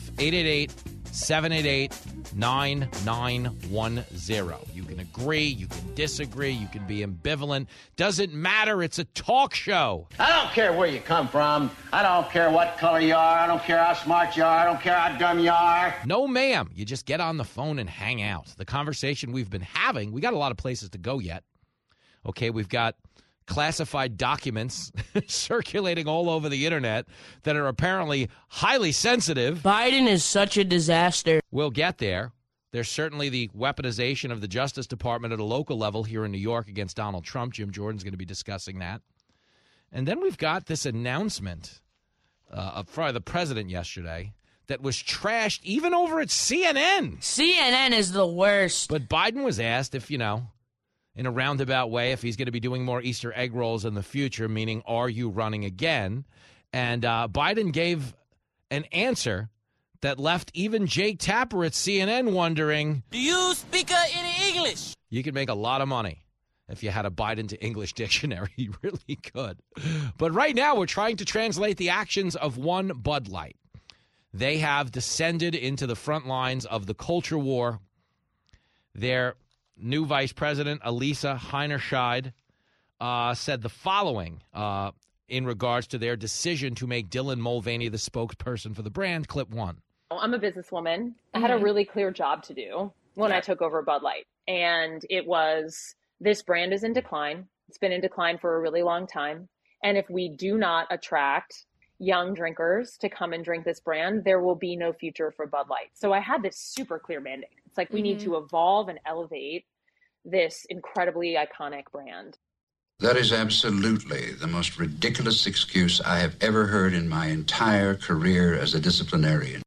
888-788-9910. You can agree, you can disagree, you can be ambivalent. Doesn't matter. It's a talk show. I don't care where you come from. I don't care what color you are. I don't care how smart you are. I don't care how dumb you are. No, ma'am. You just get on the phone and hang out. The conversation we've been having, we got a lot of places to go yet. Okay, we've got classified documents circulating all over the internet that are apparently highly sensitive. Biden is such a disaster. We'll get there. There's certainly the weaponization of the Justice Department at a local level here in New York against Donald Trump. Jim Jordan's going to be discussing that. And then we've got this announcement from the president yesterday that was trashed even over at CNN. CNN is the worst. But Biden was asked if, in a roundabout way, if he's going to be doing more Easter egg rolls in the future, meaning, are you running again? And Biden gave an answer that left even Jake Tapper at CNN wondering, do you speak any English? You could make a lot of money if you had a Biden to English dictionary. You really could. But right now, we're trying to translate the actions of one Bud Light. They have descended into the front lines of the culture war. They're new Vice President Elisa Heinerscheid said the following in regards to their decision to make Dylan Mulvaney the spokesperson for the brand. Clip 1. I'm a businesswoman. I had a really clear job to do when I took over Bud Light. And it was, this brand is in decline. It's been in decline for a really long time. And if we do not attract young drinkers to come and drink this brand, there will be no future for Bud Light. So I had this super clear mandate. It's like we need to evolve and elevate this incredibly iconic brand. That is absolutely the most ridiculous excuse I have ever heard in my entire career as a disciplinarian.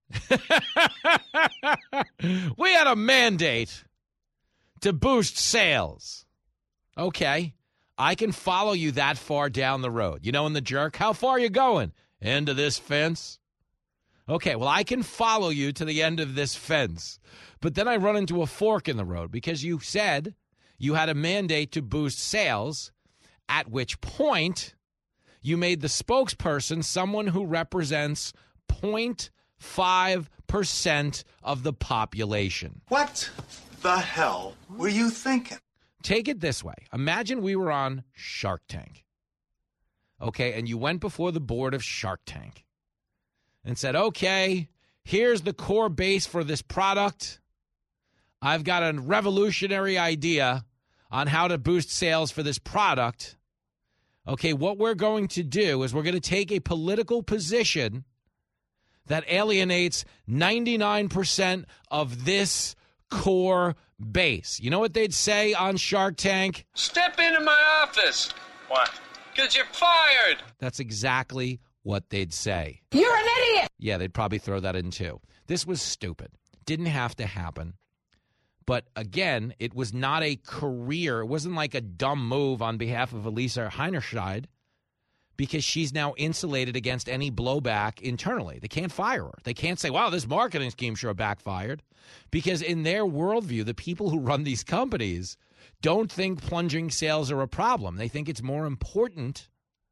We had a mandate to boost sales. Okay, I can follow you that far down the road. You know, in The Jerk, how far are you going? End of this fence? Okay, well, I can follow you to the end of this fence. But then I run into a fork in the road because you said you had a mandate to boost sales, at which point you made the spokesperson someone who represents 0.5% of the population. What the hell were you thinking? Take it this way. Imagine we were on Shark Tank. Okay, and you went before the board of Shark Tank and said, okay, here's the core base for this product. I've got a revolutionary idea on how to boost sales for this product. Okay, what we're going to do is we're going to take a political position that alienates 99% of this core base. You know what they'd say on Shark Tank? Step into my office. What? Because you're fired. That's exactly what they'd say. You're an idiot. Yeah, they'd probably throw that in too. This was stupid. Didn't have to happen. But again, it was not a career. It wasn't like a dumb move on behalf of Elisa Heinerscheid because she's now insulated against any blowback internally. They can't fire her. They can't say, wow, this marketing scheme sure backfired. Because in their worldview, the people who run these companies don't think plunging sales are a problem. They think it's more important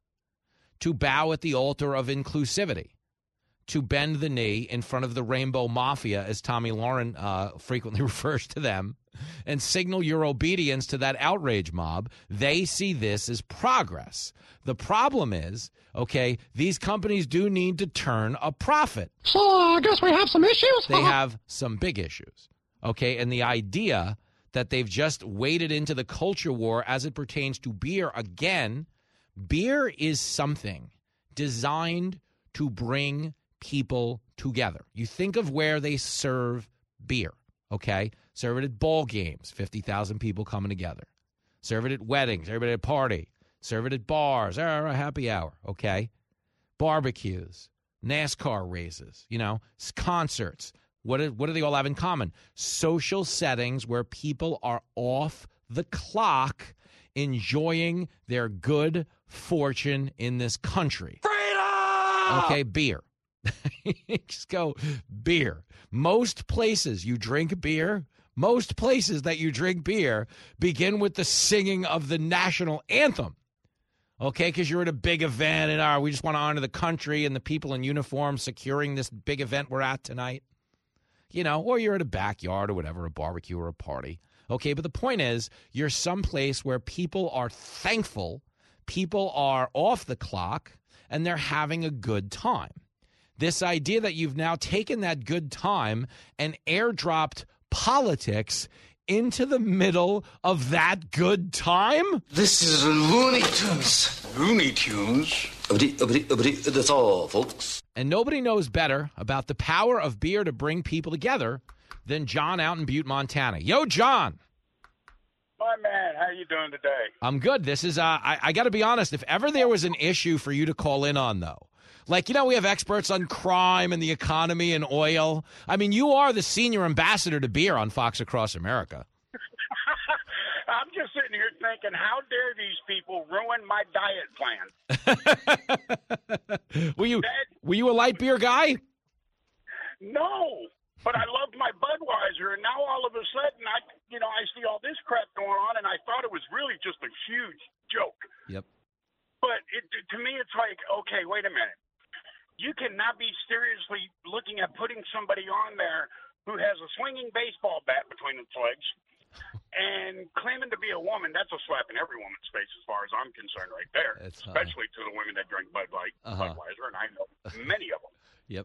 to bow at the altar of inclusivity, to bend the knee in front of the Rainbow Mafia, as Tommy Lauren frequently refers to them, and signal your obedience to that outrage mob. They see this as progress. The problem is, okay, these companies do need to turn a profit. So I guess we have some issues? They have some big issues, okay? And the idea that they've just waded into the culture war as it pertains to beer, again, beer is something designed to bring people together. You think of where they serve beer, okay? Serve it at ball games, 50,000 people coming together. Serve it at weddings, everybody at a party. Serve it at bars, a happy hour, okay? Barbecues, NASCAR races, you know, concerts. What do they all have in common? Social settings where people are off the clock enjoying their good fortune in this country. Freedom! Okay, beer. Just go beer. Most places you drink beer, most places that you drink beer begin with the singing of the national anthem. Okay, because you're at a big event and we just want to honor the country and the people in uniform securing this big event we're at tonight. You know, or you're at a backyard or whatever, a barbecue or a party. Okay, but the point is you're someplace where people are thankful, people are off the clock, and they're having a good time. This idea that you've now taken that good time and airdropped politics into the middle of that good time? This is Looney Tunes. Looney Tunes? That's all, folks. And nobody knows better about the power of beer to bring people together than John out in Butte, Montana. Yo, John. My man, how you doing today? I'm good. This is, I got to be honest, if ever there was an issue for you to call in on, though, like, you know, we have experts on crime and the economy and oil. I mean, you are the senior ambassador to beer on Fox Across America. I'm just sitting here thinking, how dare these people ruin my diet plan? Were you a light beer guy? No, but I loved my Budweiser, and now all of a sudden, I see all this crap going on, and I thought it was really just a huge joke. Yep. But to me, it's like, okay, wait a minute. You cannot be seriously looking at putting somebody on there who has a swinging baseball bat between its legs And claiming to be a woman, that's a slap in every woman's face as far as I'm concerned right there, especially to the women that drink Bud Light, Budweiser, and I know many of them. Yep.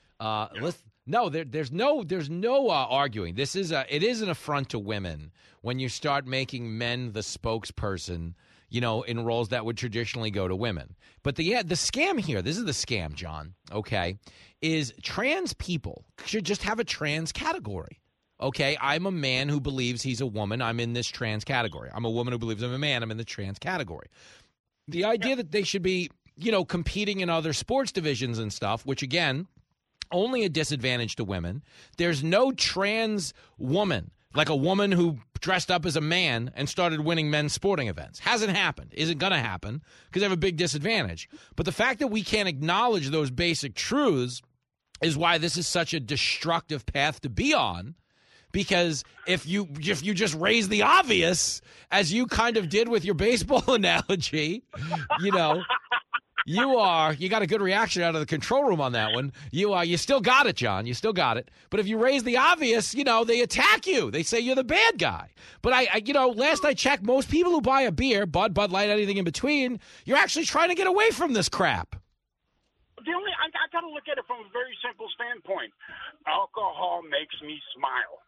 No, there's no arguing. It is an affront to women when you start making men the spokesperson, in roles that would traditionally go to women. But the scam here, this is the scam, John, okay, is trans people should just have a trans category. Okay, I'm a man who believes he's a woman. I'm in this trans category. I'm a woman who believes I'm a man. I'm in the trans category. The idea that they should be, competing in other sports divisions and stuff, which, again, only a disadvantage to women. There's no trans woman, like a woman who dressed up as a man and started winning men's sporting events. Hasn't happened. Isn't going to happen because they have a big disadvantage. But the fact that we can't acknowledge those basic truths is why this is such a destructive path to be on. Because if you just raise the obvious, as you kind of did with your baseball analogy, you got a good reaction out of the control room on that one. You still got it, John. You still got it. But if you raise the obvious, they attack you. They say you're the bad guy. But last I checked, most people who buy a beer, Bud Light, anything in between, you're actually trying to get away from this crap. I got to look at it from a very simple standpoint. Alcohol makes me smile.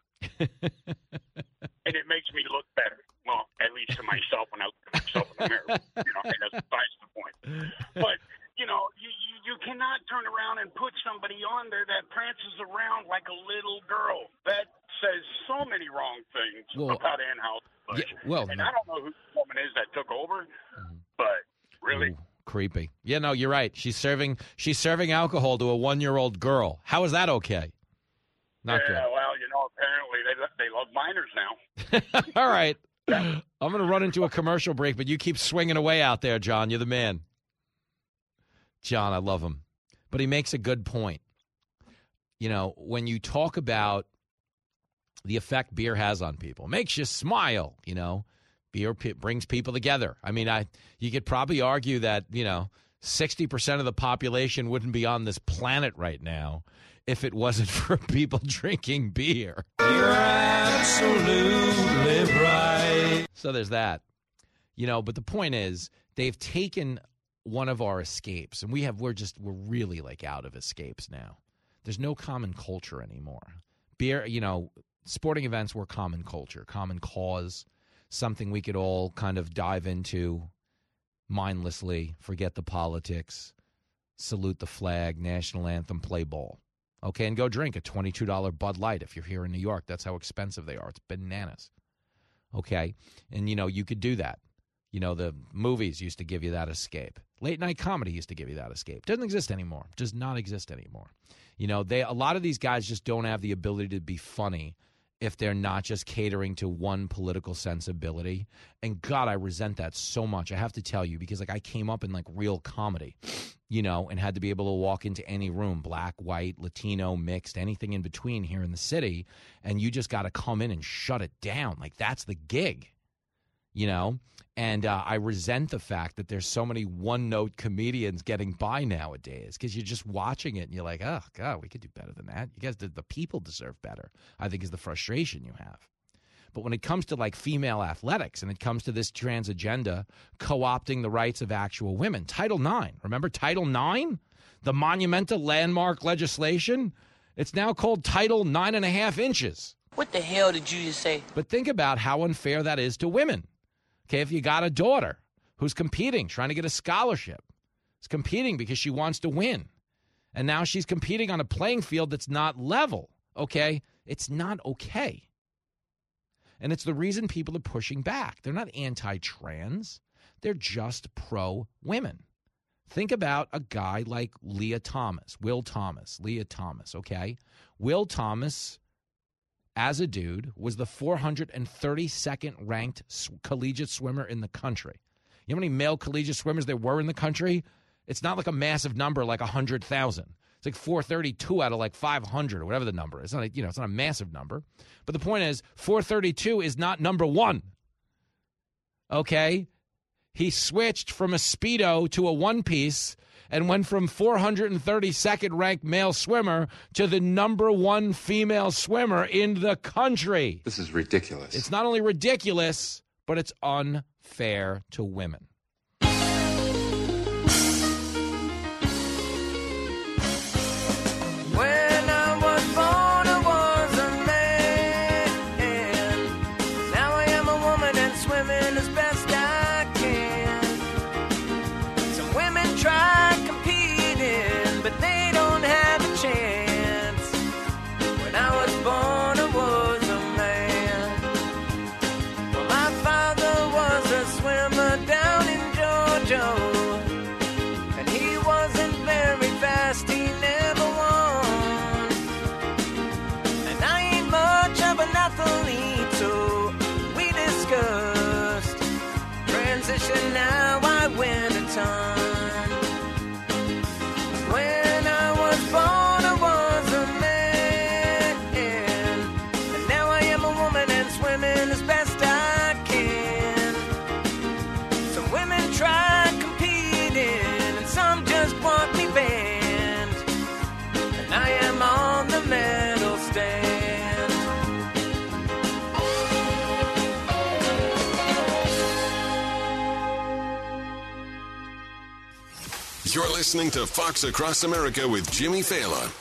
And it makes me look better. Well, at least to myself when I look at myself in the mirror. That's besides the point. But, you cannot turn around and put somebody on there that prances around like a little girl. That says so many wrong things about Anheuser-Busch. And I don't know who the woman is that took over, but really. Creepy. Yeah, no, you're right. She's serving alcohol to a 1-year-old girl. How is that okay? Not good. Well, apparently they love minors now. All right. I'm going to run into a commercial break, but you keep swinging away out there, John. You're the man. John, I love him. But he makes a good point. When you talk about the effect beer has on people, it makes you smile, Beer brings people together. I mean, you could probably argue that, 60% of the population wouldn't be on this planet right now if it wasn't for people drinking beer. You're absolutely right. So there's that. But the point is, they've taken one of our escapes, and we're really like out of escapes now. There's no common culture anymore. Beer, sporting events were common culture, common cause, something we could all kind of dive into mindlessly, forget the politics, salute the flag, national anthem, play ball. Okay, and go drink a $22 Bud Light if you're here in New York. That's how expensive they are. It's bananas. Okay, and, you could do that. The movies used to give you that escape. Late-night comedy used to give you that escape. Doesn't exist anymore. Does not exist anymore. A lot of these guys just don't have the ability to be funny if they're not just catering to one political sensibility. And, God, I resent that so much. I have to tell you, because, I came up in, real comedy, and had to be able to walk into any room, black, white, Latino, mixed, anything in between here in the city, and you just got to come in and shut it down. That's the gig, And I resent the fact that there's so many one-note comedians getting by nowadays, because you're just watching it and you're like, oh, God, we could do better than that. You guys, the people deserve better, I think, is the frustration you have. But when it comes to female athletics and it comes to this trans agenda co-opting the rights of actual women, Title IX, remember Title IX? The monumental landmark legislation? It's now called Title 9.5 inches. What the hell did you just say? But think about how unfair that is to women. Okay, if you got a daughter who's competing, trying to get a scholarship, is competing because she wants to win, and now she's competing on a playing field that's not level, okay? It's not okay. And it's the reason people are pushing back. They're not anti-trans. They're just pro-women. Think about a guy like Will Thomas, okay? Will Thomas, as a dude, was the 432nd ranked collegiate swimmer in the country. You know how many male collegiate swimmers there were in the country? It's not like a massive number like 100,000. It's like 432 out of 500 or whatever the number is. It's not it's not a massive number. But the point is, 432 is not number one. Okay? he switched from a Speedo to a one-piece and went from 432nd ranked male swimmer to the number 1 female swimmer in the country. This is ridiculous. It's not only ridiculous, but it's unfair to women. When I was born, I was a man. Now I am a woman and swimming as best I can. Some women try competing, but they don't have a chance. When I was born, I was a man. Well, my father was a swimmer down in Georgia, and he wasn't very fast, he never won. And I ain't much of an athlete, so we discussed transition, now I win a ton. When I was born, I was a man, and now I am a woman and swimming as best I can. Some women try competing, and some just want me banned, and I am on the medal stand. You're listening to Fox Across America with Jimmy Fallon.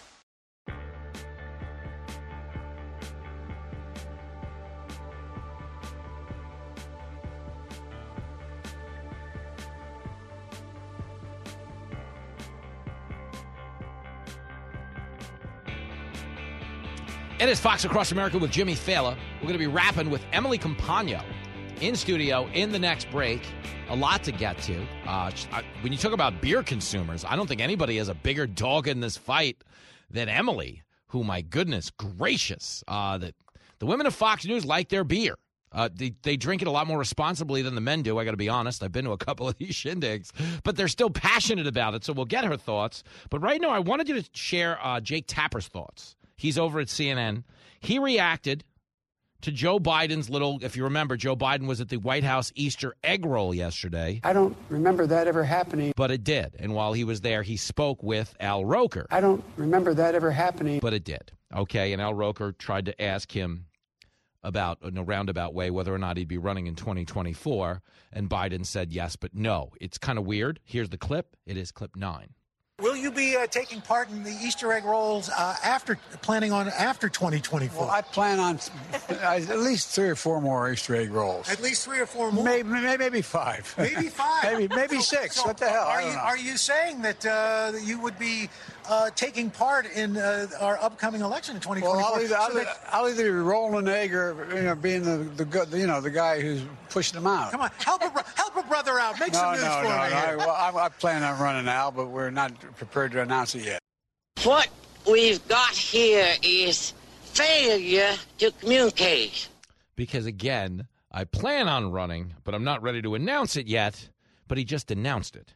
It is Fox Across America with Jimmy Fallon. We're going to be rapping with Emily Compagno in studio in the next break. A lot to get to. When you talk about beer consumers, I don't think anybody has a bigger dog in this fight than Emily, who, my goodness gracious, that the women of Fox News like their beer. They drink it a lot more responsibly than the men do, I got to be honest. I've been to a couple of these shindigs, but they're still passionate about it, so we'll get her thoughts. But right now, I wanted you to share Jake Tapper's thoughts. He's over at CNN. He reacted to Joe Biden's little, if you remember, Joe Biden was at the White House Easter egg roll yesterday. I don't remember that ever happening. But it did. And while he was there, he spoke with Al Roker. I don't remember that ever happening. But it did. Okay, and Al Roker tried to ask him about, in a roundabout way, whether or not he'd be running in 2024. And Biden said yes, but no. It's kind of weird. Here's the clip. It is clip 9. Will you be taking part in the Easter egg rolls after 2024? Well, I plan on at least 3 or 4 more Easter egg rolls. At least 3 or 4 more? Maybe 5. Maybe 5? maybe 6. What the hell? Are you saying that you would be taking part in our upcoming election in 2024? Well, I'll either be rolling an egg or being the guy who's pushing them out. Come on, help a brother out. Make some news for me. I plan on running out, but we're not prepared to announce it yet. What we've got here is failure to communicate. Because again, I plan on running, but I'm not ready to announce it yet. But he just announced it.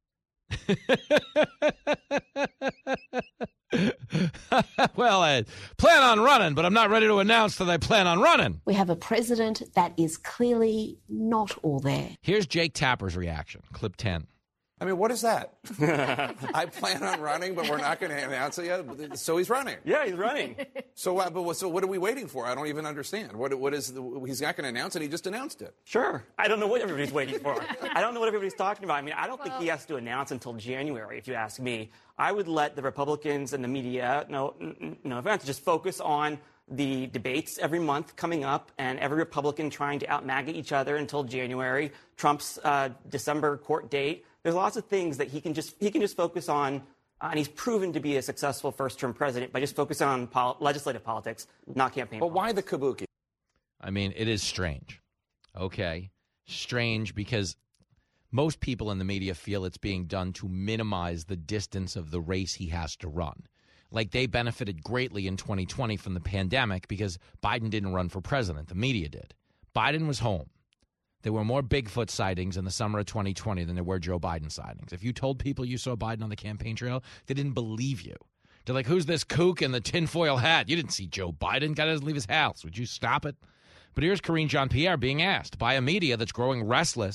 Well, I plan on running, but I'm not ready to announce that I plan on running. We have a president that is clearly not all there. Here's Jake Tapper's reaction, clip 10. I mean, what is that? I plan on running, but we're not going to announce it yet. So he's running. Yeah, he's running. So what are we waiting for? I don't even understand. What is he's not going to announce it. He just announced it. Sure. I don't know what everybody's waiting for. I don't know what everybody's talking about. I mean, I don't think he has to announce until January, if you ask me. I would let the Republicans and the media, no offense, just focus on the debates every month coming up and every Republican trying to out-MAGA each other until January, Trump's December court date. There's lots of things that he can just focus on, and he's proven to be a successful first-term president by just focusing on legislative politics, not campaign politics. Why the kabuki? I mean, it is strange. Okay? Strange because most people in the media feel it's being done to minimize the distance of the race he has to run. Like they benefited greatly in 2020 from the pandemic because Biden didn't run for president. The media did. Biden was home. There were more Bigfoot sightings in the summer of 2020 than there were Joe Biden sightings. If you told people you saw Biden on the campaign trail, they didn't believe you. They're like, who's this kook in the tinfoil hat? You didn't see Joe Biden. Guy doesn't leave his house. Would you stop it? But here's Karine Jean-Pierre being asked by a media that's growing restless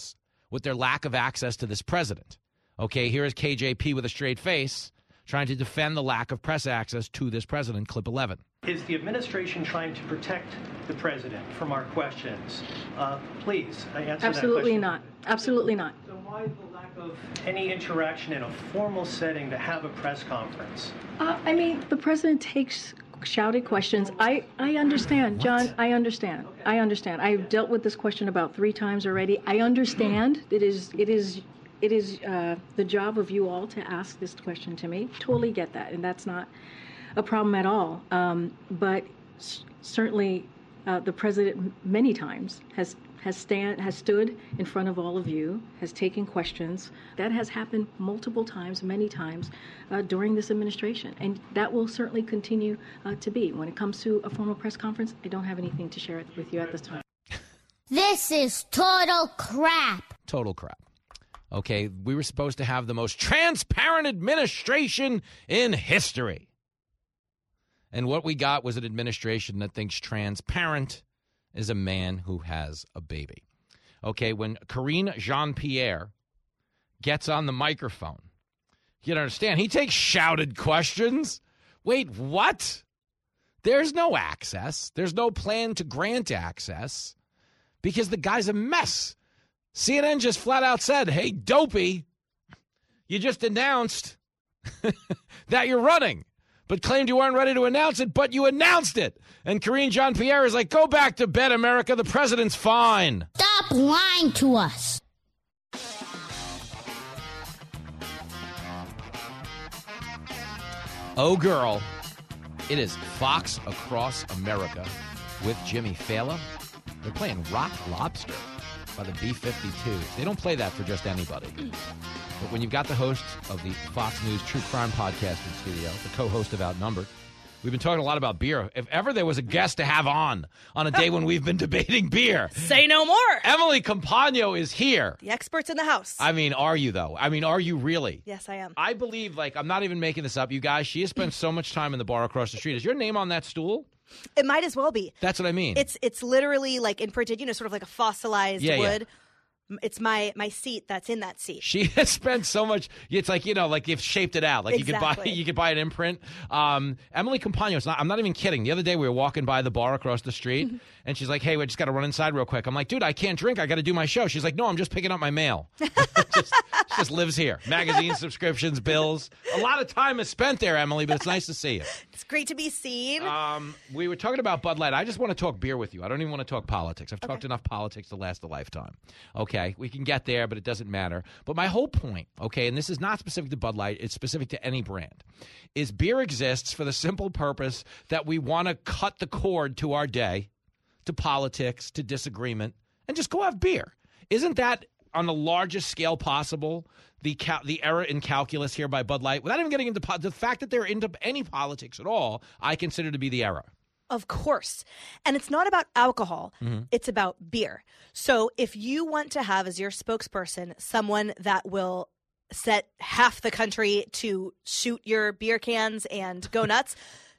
with their lack of access to this president. Okay, here is KJP with a straight face trying to defend the lack of press access to this president, clip 11. Is the administration trying to protect the president from our questions? Please, answer that question. Absolutely not. Absolutely not. So why the lack of any interaction in a formal setting to have a press conference? I mean, the president takes shouted questions. I understand, John. I understand. I understand. I've dealt with this question about 3 times already. I understand. It is the job of you all to ask this question to me. Totally get that, and that's not a problem at all. But certainly, the president many times has stood in front of all of you, has taken questions. That has happened multiple times, many times during this administration, and that will certainly continue to be. When it comes to a formal press conference, I don't have anything to share with you at this time. This is total crap. Total crap. Okay, we were supposed to have the most transparent administration in history. And what we got was an administration that thinks transparent is a man who has a baby. Okay, when Karine Jean-Pierre gets on the microphone, you don't understand. He takes shouted questions. Wait, what? There's no access. There's no plan to grant access because the guy's a mess. CNN just flat out said, hey, dopey, you just announced that you're running, but claimed you weren't ready to announce it, but you announced it. And Karine Jean-Pierre is like, go back to bed, America. The president's fine. Stop lying to us. Oh, girl. It is Fox Across America with Jimmy Fallon. They're playing Rock Lobster by the B-52s. They don't play that for just anybody. But when you've got the host of the Fox News True Crime Podcast in studio, the co-host of Outnumbered, we've been talking a lot about beer. If ever there was a guest to have on a day when we've been debating beer. Say no more. Emily Compagno is here. The experts in the house. I mean, are you, though? I mean, are you really? Yes, I am. I believe, I'm not even making this up, you guys. She has spent so much time in the bar across the street. Is your name on that stool? It might as well be. That's what I mean. It's literally like imprinted, sort of like a fossilized wood. Yeah. It's my seat that's in that seat. She has spent so much. It's like you've shaped it out. Like exactly. you could buy an imprint. Emily Compagno. I'm not even kidding. The other day we were walking by the bar across the street, and she's like, "Hey, we just got to run inside real quick." I'm like, "Dude, I can't drink. I got to do my show." She's like, "No, I'm just picking up my mail." She just lives here. Magazine subscriptions, bills. A lot of time is spent there, Emily. But it's nice to see you. It's great to be seen. We were talking about Bud Light. I just want to talk beer with you. I don't even want to talk politics. I've talked enough politics to last a lifetime. Okay, we can get there, but it doesn't matter. But my whole point, okay, and this is not specific to Bud Light, it's specific to any brand, is beer exists for the simple purpose that we want to cut the cord to our day, to politics, to disagreement, and just go have beer. Isn't that on the largest scale possible the error in calculus here by Bud Light? Without even getting into the fact that they're into any politics at all, I consider to be the error. Of course. And it's not about alcohol. Mm-hmm. It's about beer. So if you want to have as your spokesperson someone that will set half the country to shoot your beer cans and go nuts,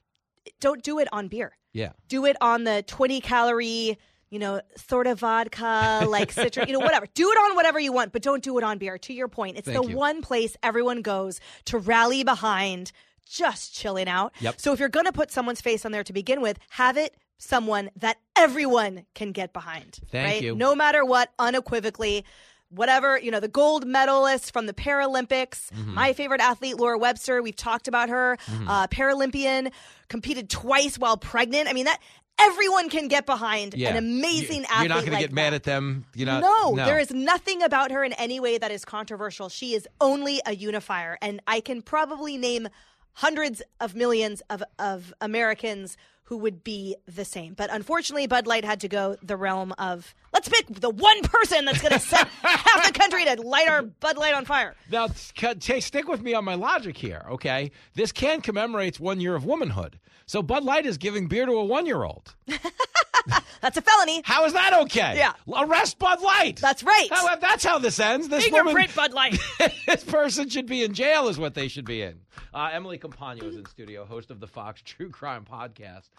don't do it on beer. Yeah. Do it on the 20-calorie, sort of vodka, like citrus, whatever. Do it on whatever you want, but don't do it on beer. To your point, it's one place everyone goes to rally behind just chilling out. Yep. So if you're going to put someone's face on there to begin with, have it someone that everyone can get behind. Thank you. No matter what, unequivocally, whatever, the gold medalist from the Paralympics, my favorite athlete, Laura Webster, we've talked about her, Paralympian, competed twice while pregnant. I mean, that everyone can get behind an amazing athlete. You're not going to get mad at them. No, there is nothing about her in any way that is controversial. She is only a unifier. And I can probably name hundreds of millions of Americans who would be the same. But unfortunately, Bud Light had to go the realm of, let's pick the one person that's going to set half the country to light our Bud Light on fire. Now, stick with me on my logic here, okay? This can commemorates 1 year of womanhood. So Bud Light is giving beer to a 1-year-old. That's a felony. How is that okay? Yeah. Arrest Bud Light. That's right. That's how this ends. This Fingerprint Bud Light. This person should be in jail is what they should be in. Emily Compagno is in studio, host of the Fox True Crime Podcast.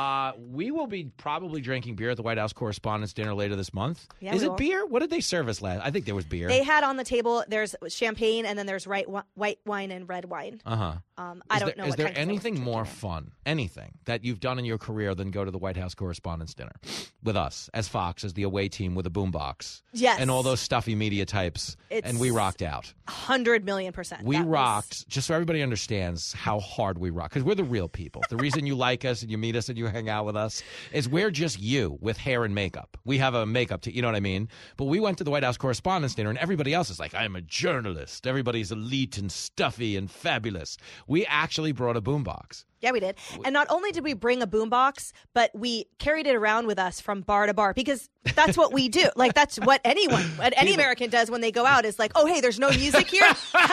We will be probably drinking beer at the White House Correspondents' Dinner later this month. Yeah, is we it will. beer? What did they serve us last? I think there was beer. They had on the table, there's champagne, and then there's white wine and red wine. Uh-huh. I don't know Is what there kind of anything more fun, anything that you've done in your career than go to the White House Correspondents' Dinner with us as Fox, as the away team with a boombox? Yes. And all those stuffy media types. And we rocked out. 100 million%. We rocked, just so everybody understands how hard we rock, because we're the real people. The reason you like us and you meet us and you hang out with us is we're just you with hair and makeup. We have a makeup team, you know what I mean? But we went to the White House Correspondents' Dinner, and everybody else is like, I'm a journalist. Everybody's elite and stuffy and fabulous. We actually brought a boombox. Yeah, we did. And not only did we bring a boombox, but we carried it around with us from bar to bar because that's what we do. Like, that's what any American does when they go out is like, oh, hey, there's no music here.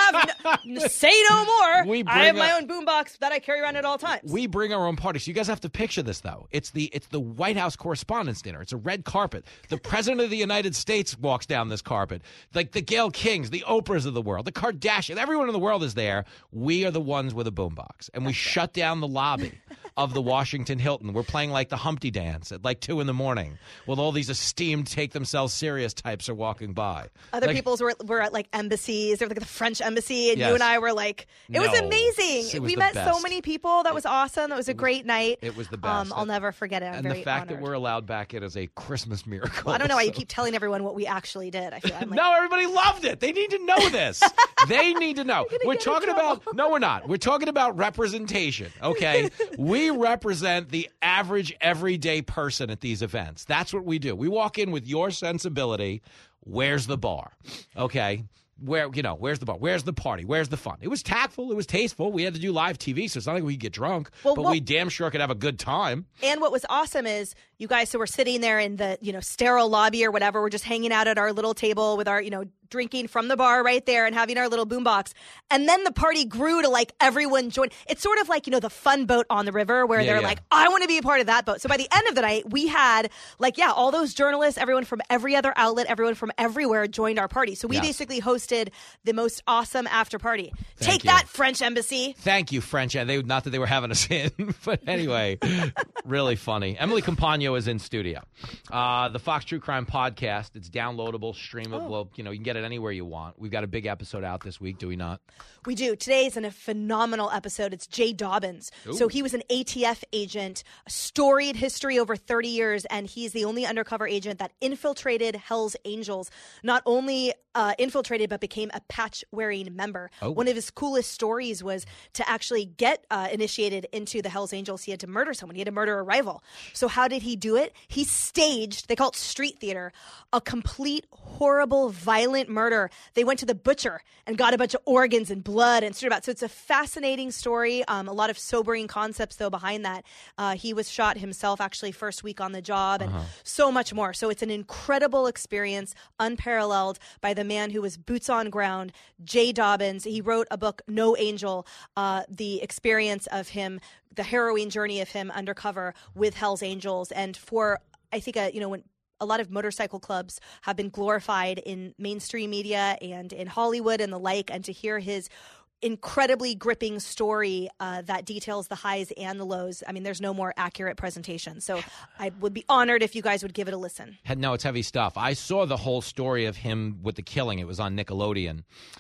Say no more. I have my own boombox that I carry around at all times. We bring our own party. So you guys have to picture this, though. It's the White House Correspondents' Dinner. It's a red carpet. The President of the United States walks down this carpet. Like the Gayle Kings, the Oprahs of the world, the Kardashians, everyone in the world is there. We are the ones with a boombox. And we shut down the lobby of the Washington Hilton. We're playing like the Humpty Dance at like 2 a.m. while all these esteemed, take themselves serious types are walking by. Other people's were at like embassies. They were like the French embassy, and you and I were like, it was amazing. We met so many people. That was awesome. That was a great night. It was the best. I'll never forget it. I'm very the fact honored. that we're allowed back in is a Christmas miracle. Well, I don't know why you keep telling everyone what we actually did. I feel I'm like, no, everybody loved it. They need to know this. They need to know. We're talking about no, we're not. We're talking about representation. Okay, we represent the average everyday person at these events. That's what we do. We walk in with your sensibility. Where's the bar? Okay. Where's the bar? Where's the party? Where's the fun? It was tactful. It was tasteful. We had to do live TV, so it's not like we could get drunk, but we damn sure could have a good time. And what was awesome is you guys who were sitting there in the, sterile lobby or whatever, we're just hanging out at our little table with our, drinking from the bar right there and having our little boombox. And then the party grew to like everyone joined. It's sort of like, the fun boat on the river where they're like, I want to be a part of that boat. So by the end of the night, we had all those journalists, everyone from every other outlet, everyone from everywhere joined our party. So we basically hosted the most awesome after party. Take that, French embassy. Thank you, French. Not that they were having us in, but anyway, really funny. Emily Compagno is in studio. The Fox True Crime Podcast. It's downloadable, streamable. You can get it anywhere you want. We've got a big episode out this week, do we not? We do. Today's a phenomenal episode. It's Jay Dobbins. Ooh. So he was an ATF agent, a storied history over 30 years, and he's the only undercover agent that infiltrated Hell's Angels. Not only infiltrated, but became a patch-wearing member. Oh. One of his coolest stories was to actually get initiated into the Hell's Angels. He had to murder someone. He had to murder a rival. So how did he do it? He staged, they call it street theater, a complete, horrible, violent murder. They went to the butcher and got a bunch of organs and blood and stood about. So it's a fascinating story. A lot of sobering concepts, though, behind that. He was shot himself, actually, first week on the job, and so much more. So it's an incredible experience, unparalleled, by the man who was boots on ground, Jay Dobbins. He wrote a book, No Angel, the experience of him, the harrowing journey of him undercover with Hell's Angels. And for, I think, when a lot of motorcycle clubs have been glorified in mainstream media and in Hollywood and the like, and to hear his incredibly gripping story that details the highs and the lows. I mean, there's no more accurate presentation. So I would be honored if you guys would give it a listen. No, it's heavy stuff. I saw the whole story of him with the killing. It was on Nickelodeon.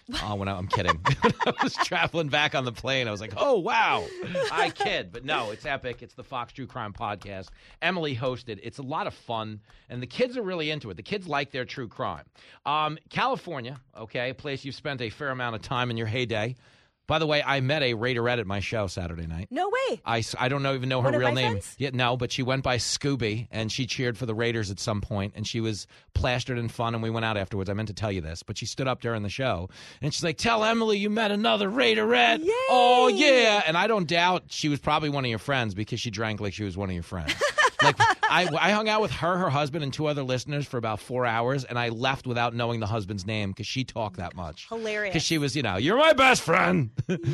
I'm kidding. When I was traveling back on the plane, I was like, oh, wow. I kid. But no, it's epic. It's the Fox True Crime Podcast. Emily hosted. It's a lot of fun, and the kids are really into it. The kids like their true crime. California, okay, a place you've spent a fair amount of time in your heyday. By the way, I met a Raiderette at my show Saturday night. No way. I don't even know her real name. Yeah, no, but she went by Scooby, and she cheered for the Raiders at some point, and she was plastered and fun, and we went out afterwards. I meant to tell you this, but she stood up during the show, and she's like, tell Emily you met another Raiderette. Yay! Oh, yeah. And I don't doubt she was probably one of your friends because she drank like she was one of your friends. Like, I hung out with her husband, and 2 other listeners for about 4 hours, and I left without knowing the husband's name because she talked that much. Hilarious. Because she was, you're my best friend.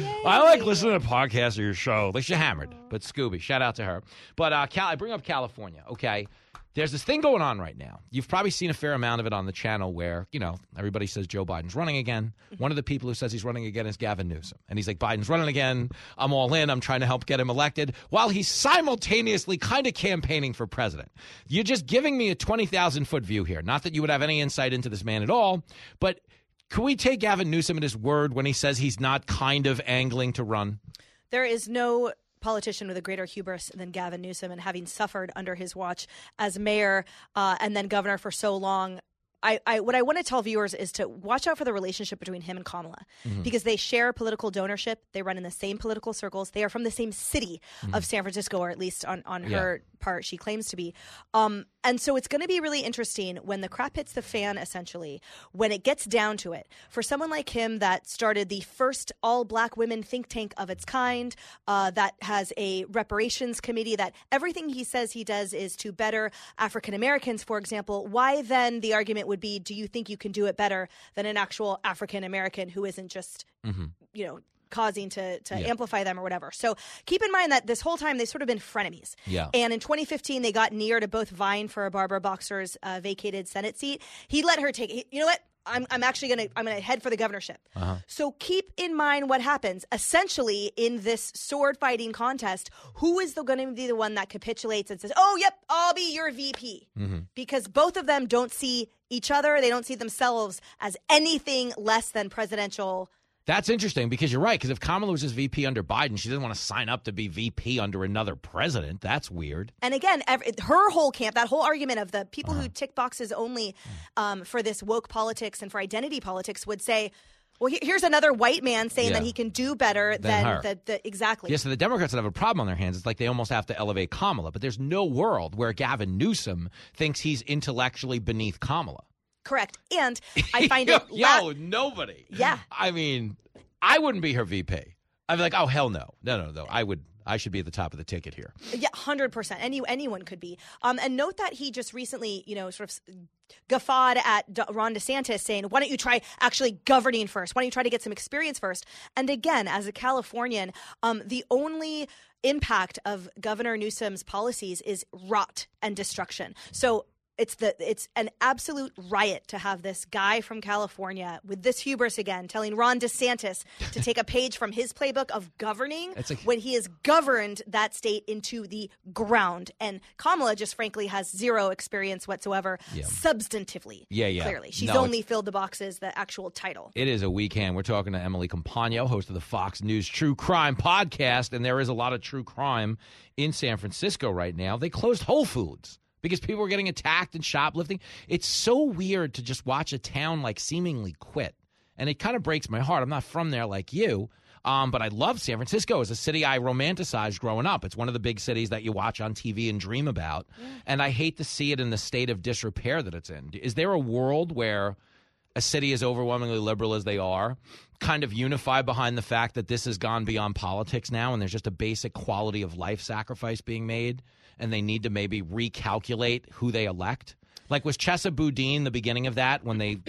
I like listening to podcasts of your show. Like, she hammered. But Scooby, shout out to her. But I bring up California, okay? There's this thing going on right now. You've probably seen a fair amount of it on the channel where, everybody says Joe Biden's running again. One of the people who says he's running again is Gavin Newsom. And he's like, Biden's running again. I'm all in. I'm trying to help get him elected while he's simultaneously kind of campaigning for president. You're just giving me a 20,000-foot view here. Not that you would have any insight into this man at all, but can we take Gavin Newsom at his word when he says he's not kind of angling to run? There is no politician with a greater hubris than Gavin Newsom, and having suffered under his watch as mayor and then governor for so long, what I want to tell viewers is to watch out for the relationship between him and Kamala, because they share political donorship. They run in the same political circles. They are from the same city of San Francisco, or at least on her part, she claims to be. And so it's going to be really interesting when the crap hits the fan, essentially, when it gets down to it. For someone like him that started the first all-black women think tank of its kind, that has a reparations committee, that everything he says he does is to better African Americans, for example, why then the argument would be, do you think you can do it better than an actual African American who isn't just, causing to amplify them or whatever. So keep in mind that this whole time they've sort of been frenemies. Yeah. And in 2015, they got near to both vying for Barbara Boxer's vacated Senate seat. He let her take it. You know what? I'm gonna head for the governorship. So keep in mind what happens. Essentially, in this sword fighting contest, who is going to be the one that capitulates and says, "Oh, yep, I'll be your VP," because both of them don't see each other. They don't see themselves as anything less than presidential. That's interesting because you're right. Because if Kamala was just VP under Biden, she doesn't want to sign up to be VP under another president. That's weird. And again, her whole camp, that whole argument of the people who tick boxes only for this woke politics and for identity politics would say, well, here's another white man saying that he can do better than her. Exactly. Yeah, so the Democrats that have a problem on their hands, it's like they almost have to elevate Kamala. But there's no world where Gavin Newsom thinks he's intellectually beneath Kamala. Correct. And I find it... nobody. Yeah. I mean, I wouldn't be her VP. I'd be like, oh, hell no. No. I should be at the top of the ticket here. Yeah, 100%. Anyone could be. And note that he just recently, sort of guffawed at Ron DeSantis saying, why don't you try actually governing first? Why don't you try to get some experience first? And again, as a Californian, the only impact of Governor Newsom's policies is rot and destruction. So it's an absolute riot to have this guy from California with this hubris again telling Ron DeSantis to take a page from his playbook of governing when he has governed that state into the ground. And Kamala just frankly has zero experience whatsoever substantively. Clearly. She's only filled the boxes, the actual title. It is a weekend. We're talking to Emily Compagno, host of the Fox News True Crime podcast, and there is a lot of true crime in San Francisco right now. They closed Whole Foods because people were getting attacked and shoplifting. It's so weird to just watch a town like seemingly quit. And it kind of breaks my heart. I'm not from there like you, but I love San Francisco as a city I romanticized growing up. It's one of the big cities that you watch on TV and dream about. And I hate to see it in the state of disrepair that it's in. Is there a world where a city as overwhelmingly liberal as they are kind of unify behind the fact that this has gone beyond politics now and there's just a basic quality of life sacrifice being made? And they need to maybe recalculate who they elect? Like, was Chesa Boudin the beginning of that when they,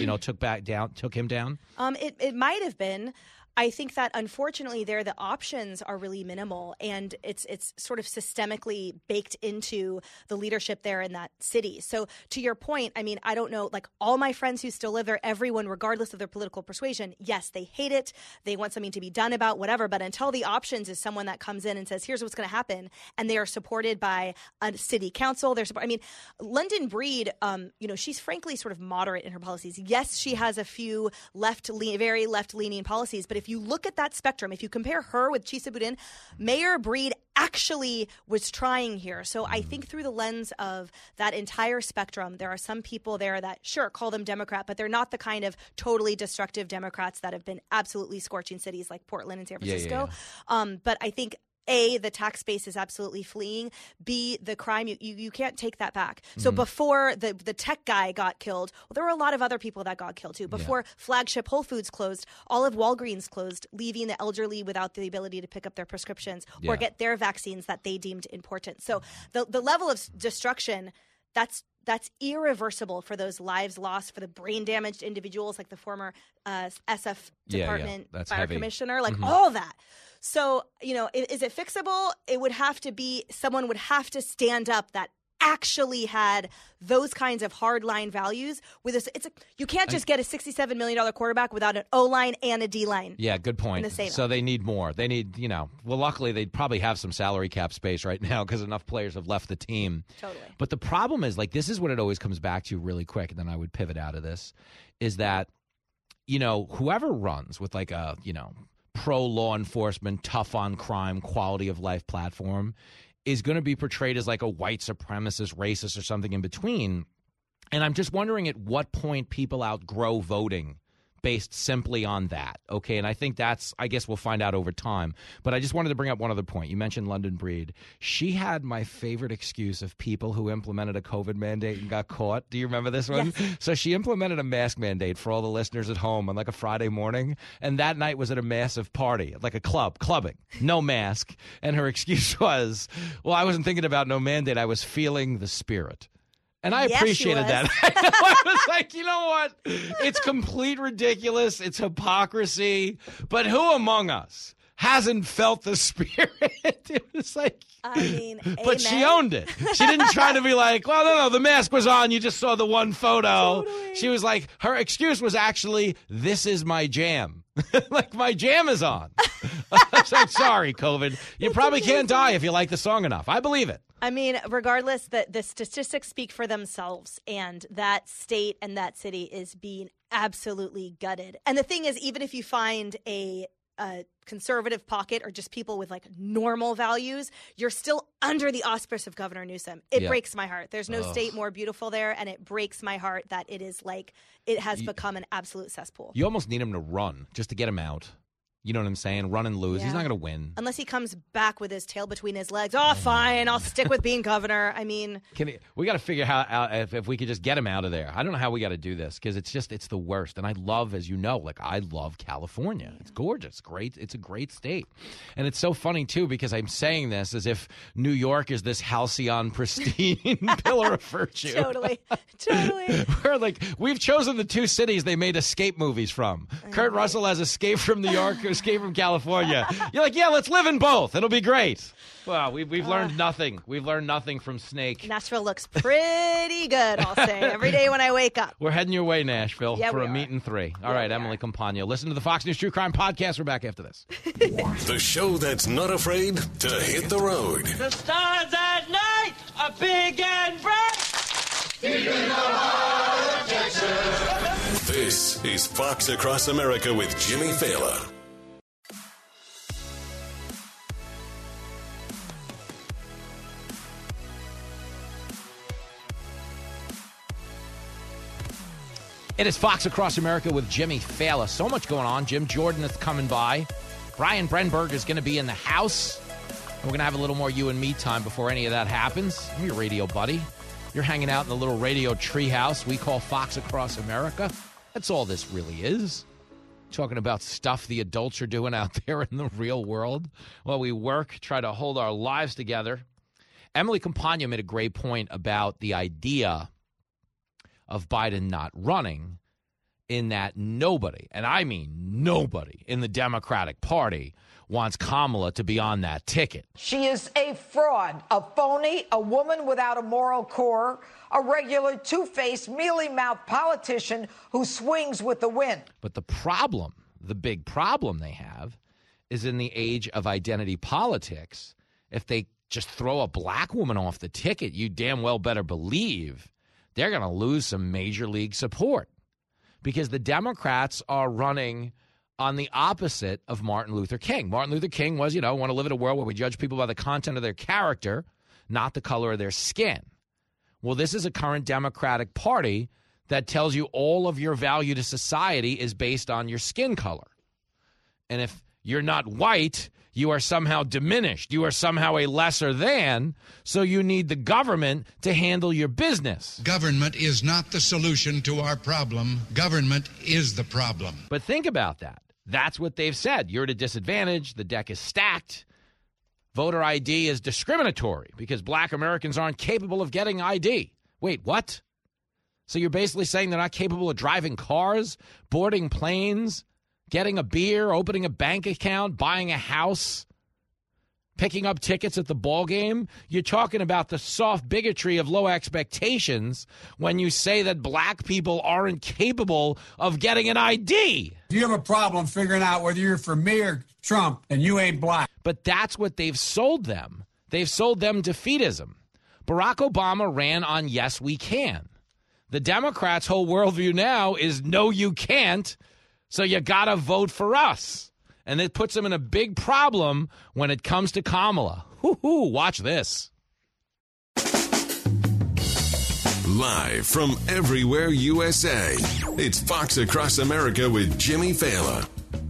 took him down? It might have been. I think that unfortunately the options are really minimal, and it's sort of systemically baked into the leadership there in that city. So to your point, I mean, I don't know, like all my friends who still live there, everyone, regardless of their political persuasion, yes, they hate it. They want something to be done about whatever. But until the options is someone that comes in and says, here's what's going to happen, and they are supported by a city council, London Breed, she's frankly sort of moderate in her policies. Yes, she has a few very left-leaning policies, but if you look at that spectrum, if you compare her with Chesa Boudin, Mayor Breed actually was trying here. So I think through the lens of that entire spectrum, there are some people there that, sure, call them Democrat, but they're not the kind of totally destructive Democrats that have been absolutely scorching cities like Portland and San Francisco. But I think A, the tax base is absolutely fleeing. B, the crime, you can't take that back. So before the tech guy got killed, well, there were a lot of other people that got killed too. Before flagship Whole Foods closed, all of Walgreens closed, leaving the elderly without the ability to pick up their prescriptions or get their vaccines that they deemed important. So the level of destruction, that's irreversible for those lives lost, for the brain damaged individuals like the former SF Department Fire Commissioner, all that. So, is it fixable? It would have to be, someone would have to stand up that actually had those kinds of hardline values with this. You can't just get a $67 million quarterback without an O-line and a D-line. Yeah, good point. In the same so they need more. They need, well, luckily they probably have some salary cap space right now because enough players have left the team. Totally. But the problem is, this is what it always comes back to really quick, and then I would pivot out of this, is that, whoever runs with a, pro-law enforcement, tough on crime, quality of life platform is going to be portrayed as a white supremacist, racist, or something in between. And I'm just wondering at what point people outgrow voting based simply on that. Okay, and I think I guess we'll find out over time. But I just wanted to bring up one other point. You mentioned London Breed. She had my favorite excuse of people who implemented a COVID mandate and got caught. Do you remember this one? Yes. So she implemented a mask mandate for all the listeners at home on a Friday morning. And that night was at a massive party, a clubbing, no mask. And her excuse was, well, I wasn't thinking about no mandate. I was feeling the spirit. And I appreciated that. I was like, you know what? It's complete ridiculous. It's hypocrisy. But who among us hasn't felt the spirit? It was but amen. She owned it. She didn't try to be like, well, no, the mask was on. You just saw the one photo. Totally. She was like, her excuse was actually, this is my jam. My jam is on. I was like, sorry, COVID. You probably can't die if you like the song enough. I believe it. Regardless, the statistics speak for themselves, and that state and that city is being absolutely gutted. And the thing is, even if you find a conservative pocket or just people with normal values, you're still under the auspice of Governor Newsom. It breaks my heart. There's no state more beautiful there, and it breaks my heart that it is it has become an absolute cesspool. You almost need him to run just to get him out. You know what I'm saying? Run and lose. Yeah. He's not going to win. Unless he comes back with his tail between his legs. Oh, fine. I'll stick with being governor. We got to figure out if we could just get him out of there. I don't know how we got to do this because it's the worst. And I love, as you know, I love California. Yeah. It's gorgeous. Great. It's a great state. And it's so funny, too, because I'm saying this as if New York is this halcyon, pristine pillar of virtue. Totally. We're we've chosen the two cities they made escape movies from. Kurt Russell has Escape from New York, Escape from California. You're like, yeah, let's live in both. It'll be great. Well, we've learned nothing. We've learned nothing from Snake. Nashville looks pretty good, I'll say, every day when I wake up. We're heading your way, Nashville, for a meet and 3. All right, Emily Compagno. Listen to the Fox News True Crime Podcast. We're back after this. The show that's not afraid to hit the road. The stars at night are big and bright. Deep in the heart of Texas. This is Fox Across America with Jimmy Fallon. It is Fox Across America with Jimmy Fallon. So much going on. Jim Jordan is coming by. Brian Brenberg is going to be in the house. We're going to have a little more you and me time before any of that happens. I'm your radio buddy. You're hanging out in the little radio treehouse we call Fox Across America. That's all this really is. Talking about stuff the adults are doing out there in the real world while we work, try to hold our lives together. Emily Compagno made a great point about the idea of Biden not running, in that nobody, and I mean nobody, in the Democratic Party wants Kamala to be on that ticket. She is a fraud, a phony, a woman without a moral core, a regular two-faced, mealy-mouthed politician who swings with the wind. But the problem, the big problem they have, is in the age of identity politics, if they just throw a black woman off the ticket, you damn well better believe they're going to lose some major league support, because the Democrats are running on the opposite of Martin Luther King. Martin Luther King was, want to live in a world where we judge people by the content of their character, not the color of their skin. Well, this is a current Democratic Party that tells you all of your value to society is based on your skin color. And if you're not white, you are somehow diminished. You are somehow a lesser than, so you need the government to handle your business. Government is not the solution to our problem. Government is the problem. But think about that. That's what they've said. You're at a disadvantage. The deck is stacked. Voter ID is discriminatory because black Americans aren't capable of getting ID. Wait, what? So you're basically saying they're not capable of driving cars, boarding planes, getting a beer, opening a bank account, buying a house, picking up tickets at the ball game. You're talking about the soft bigotry of low expectations when you say that black people aren't capable of getting an ID. You have a problem figuring out whether you're for me or Trump, and you ain't black. But that's what they've sold them. They've sold them defeatism. Barack Obama ran on yes, we can. The Democrats' whole worldview now is no, you can't, so you got to vote for us. And it puts them in a big problem when it comes to Kamala. Watch this. Live from everywhere USA, it's Fox Across America with Jimmy Fallon.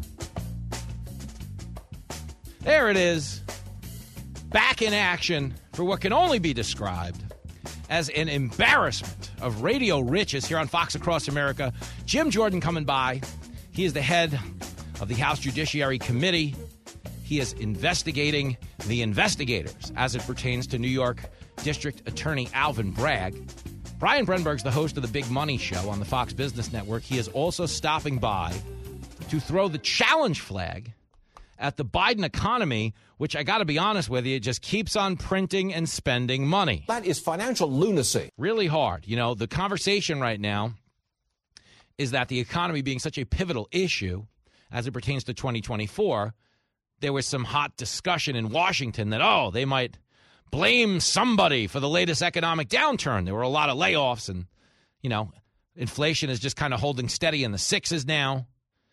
There it is. Back in action for what can only be described as an embarrassment of radio riches here on Fox Across America. Jim Jordan coming by. He is the head of the House Judiciary Committee. He is investigating the investigators as it pertains to New York District Attorney Alvin Bragg. Brian Brenberg's the host of the Big Money Show on the Fox Business Network. He is also stopping by to throw the challenge flag at the Biden economy, which I got to be honest with you, just keeps on printing and spending money. That is financial lunacy. Really hard. You know, the conversation right now is that the economy being such a pivotal issue as it pertains to 2024, there was some hot discussion in Washington that, they might blame somebody for the latest economic downturn. There were a lot of layoffs and, inflation is just kind of holding steady in the sixes now.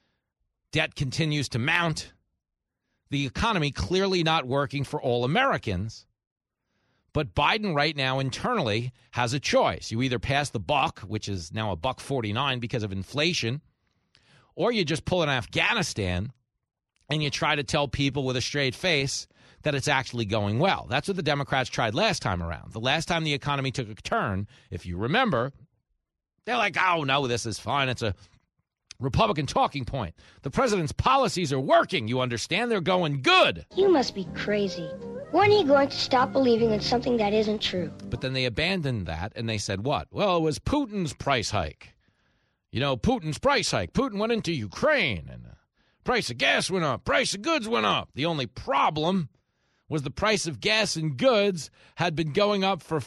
Debt continues to mount. The economy clearly not working for all Americans. But Biden right now internally has a choice. You either pass the buck, which is now $1.49 because of inflation, or you just pull an Afghanistan and you try to tell people with a straight face that it's actually going well. That's what the Democrats tried last time around. The last time the economy took a turn, if you remember, they're like, oh, no, this is fine. It's a Republican talking point. The president's policies are working. You understand? They're going good. You must be crazy. When are you going to stop believing in something that isn't true? But then they abandoned that and they said what? Well, it was Putin's price hike. Putin's price hike. Putin went into Ukraine and the price of gas went up. Price of goods went up. The only problem was the price of gas and goods had been going up for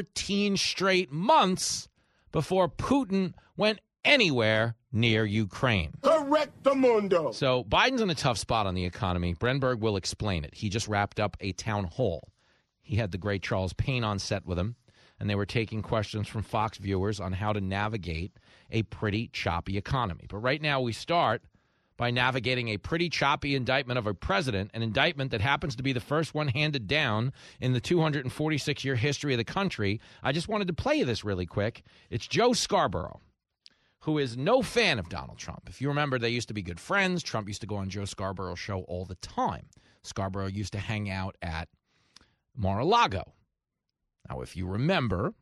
14 straight months before Putin went anywhere near Ukraine. Correctamundo. So Biden's in a tough spot on the economy. Brenberg will explain it. He just wrapped up a town hall. He had the great Charles Payne on set with him, and they were taking questions from Fox viewers on how to navigate a pretty choppy economy. But right now we start by navigating a pretty choppy indictment of a president, an indictment that happens to be the first one handed down in the 246-year history of the country. I just wanted to play you this really quick. It's Joe Scarborough, who is no fan of Donald Trump. If you remember, they used to be good friends. Trump used to go on Joe Scarborough's show all the time. Scarborough used to hang out at Mar-a-Lago. Now, if you remember,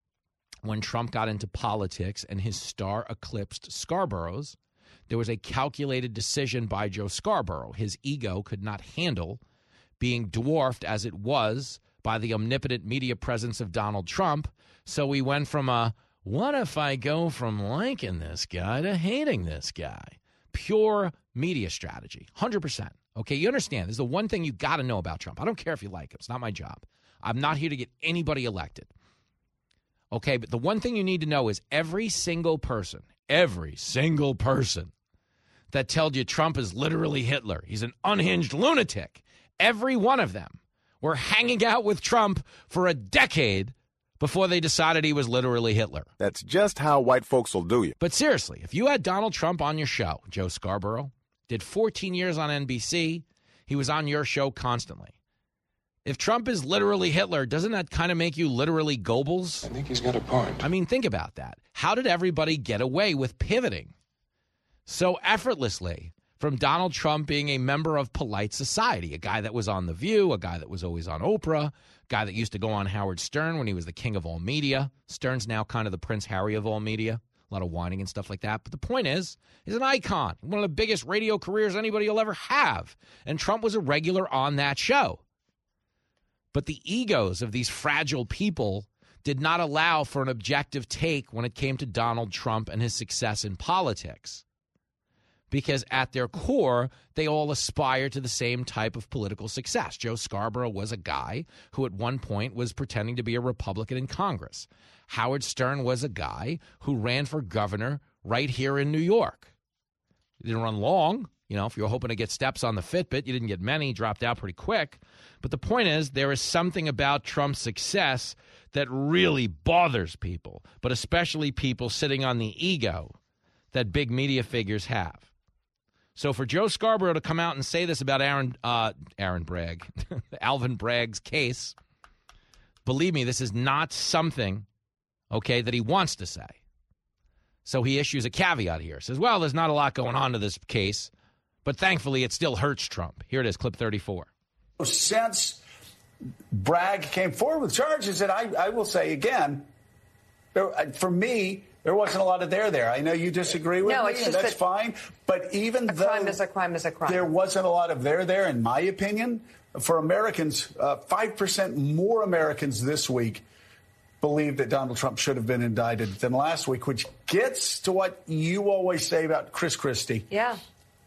when Trump got into politics and his star eclipsed Scarborough's, there was a calculated decision by Joe Scarborough. His ego could not handle being dwarfed as it was by the omnipotent media presence of Donald Trump. So we went from what if I go from liking this guy to hating this guy? Pure media strategy, 100%. Okay, you understand. This is the one thing you got to know about Trump. I don't care if you like him. It's not my job. I'm not here to get anybody elected. Okay, but the one thing you need to know is every single person that told you Trump is literally Hitler, he's an unhinged lunatic, every one of them were hanging out with Trump for a decade before they decided he was literally Hitler. That's just how white folks will do you. But seriously, if you had Donald Trump on your show, Joe Scarborough, did 14 years on NBC, he was on your show constantly. If Trump is literally Hitler, doesn't that kind of make you literally Goebbels? I think he's got a point. I mean, think about that. How did everybody get away with pivoting so effortlessly from Donald Trump being a member of polite society, a guy that was on The View, a guy that was always on Oprah, a guy that used to go on Howard Stern when he was the king of all media? Stern's now kind of the Prince Harry of all media. A lot of whining and stuff like that. But the point is, he's an icon, one of the biggest radio careers anybody will ever have. And Trump was a regular on that show. But the egos of these fragile people did not allow for an objective take when it came to Donald Trump and his success in politics. because at their core, they all aspire to the same type of political success. Joe Scarborough was a guy who at one point was pretending to be a Republican in Congress. Howard Stern was a guy who ran for governor right here in New York. He didn't run long. You know, if you were hoping to get steps on the Fitbit, you didn't get many, dropped out pretty quick. But the point is, there is something about Trump's success that really bothers people, but especially people sitting on the ego that big media figures have. So for Joe Scarborough to come out and say this about Aaron Bragg, Alvin Bragg's case, believe me, this is not something, okay, that he wants to say. So he issues a caveat here. Says, well, there's not a lot going on to this case, but thankfully it still hurts Trump. Here it is, clip 34. Since Bragg came forward with charges, and I will say again, for me, there wasn't a lot of there. I know you disagree with me, and that's fine. But even though crime is a crime is a crime, there wasn't a lot of there, in my opinion, for Americans, 5% more Americans this week believe that Donald Trump should have been indicted than last week, which gets to what you always say about Chris Christie. Yeah.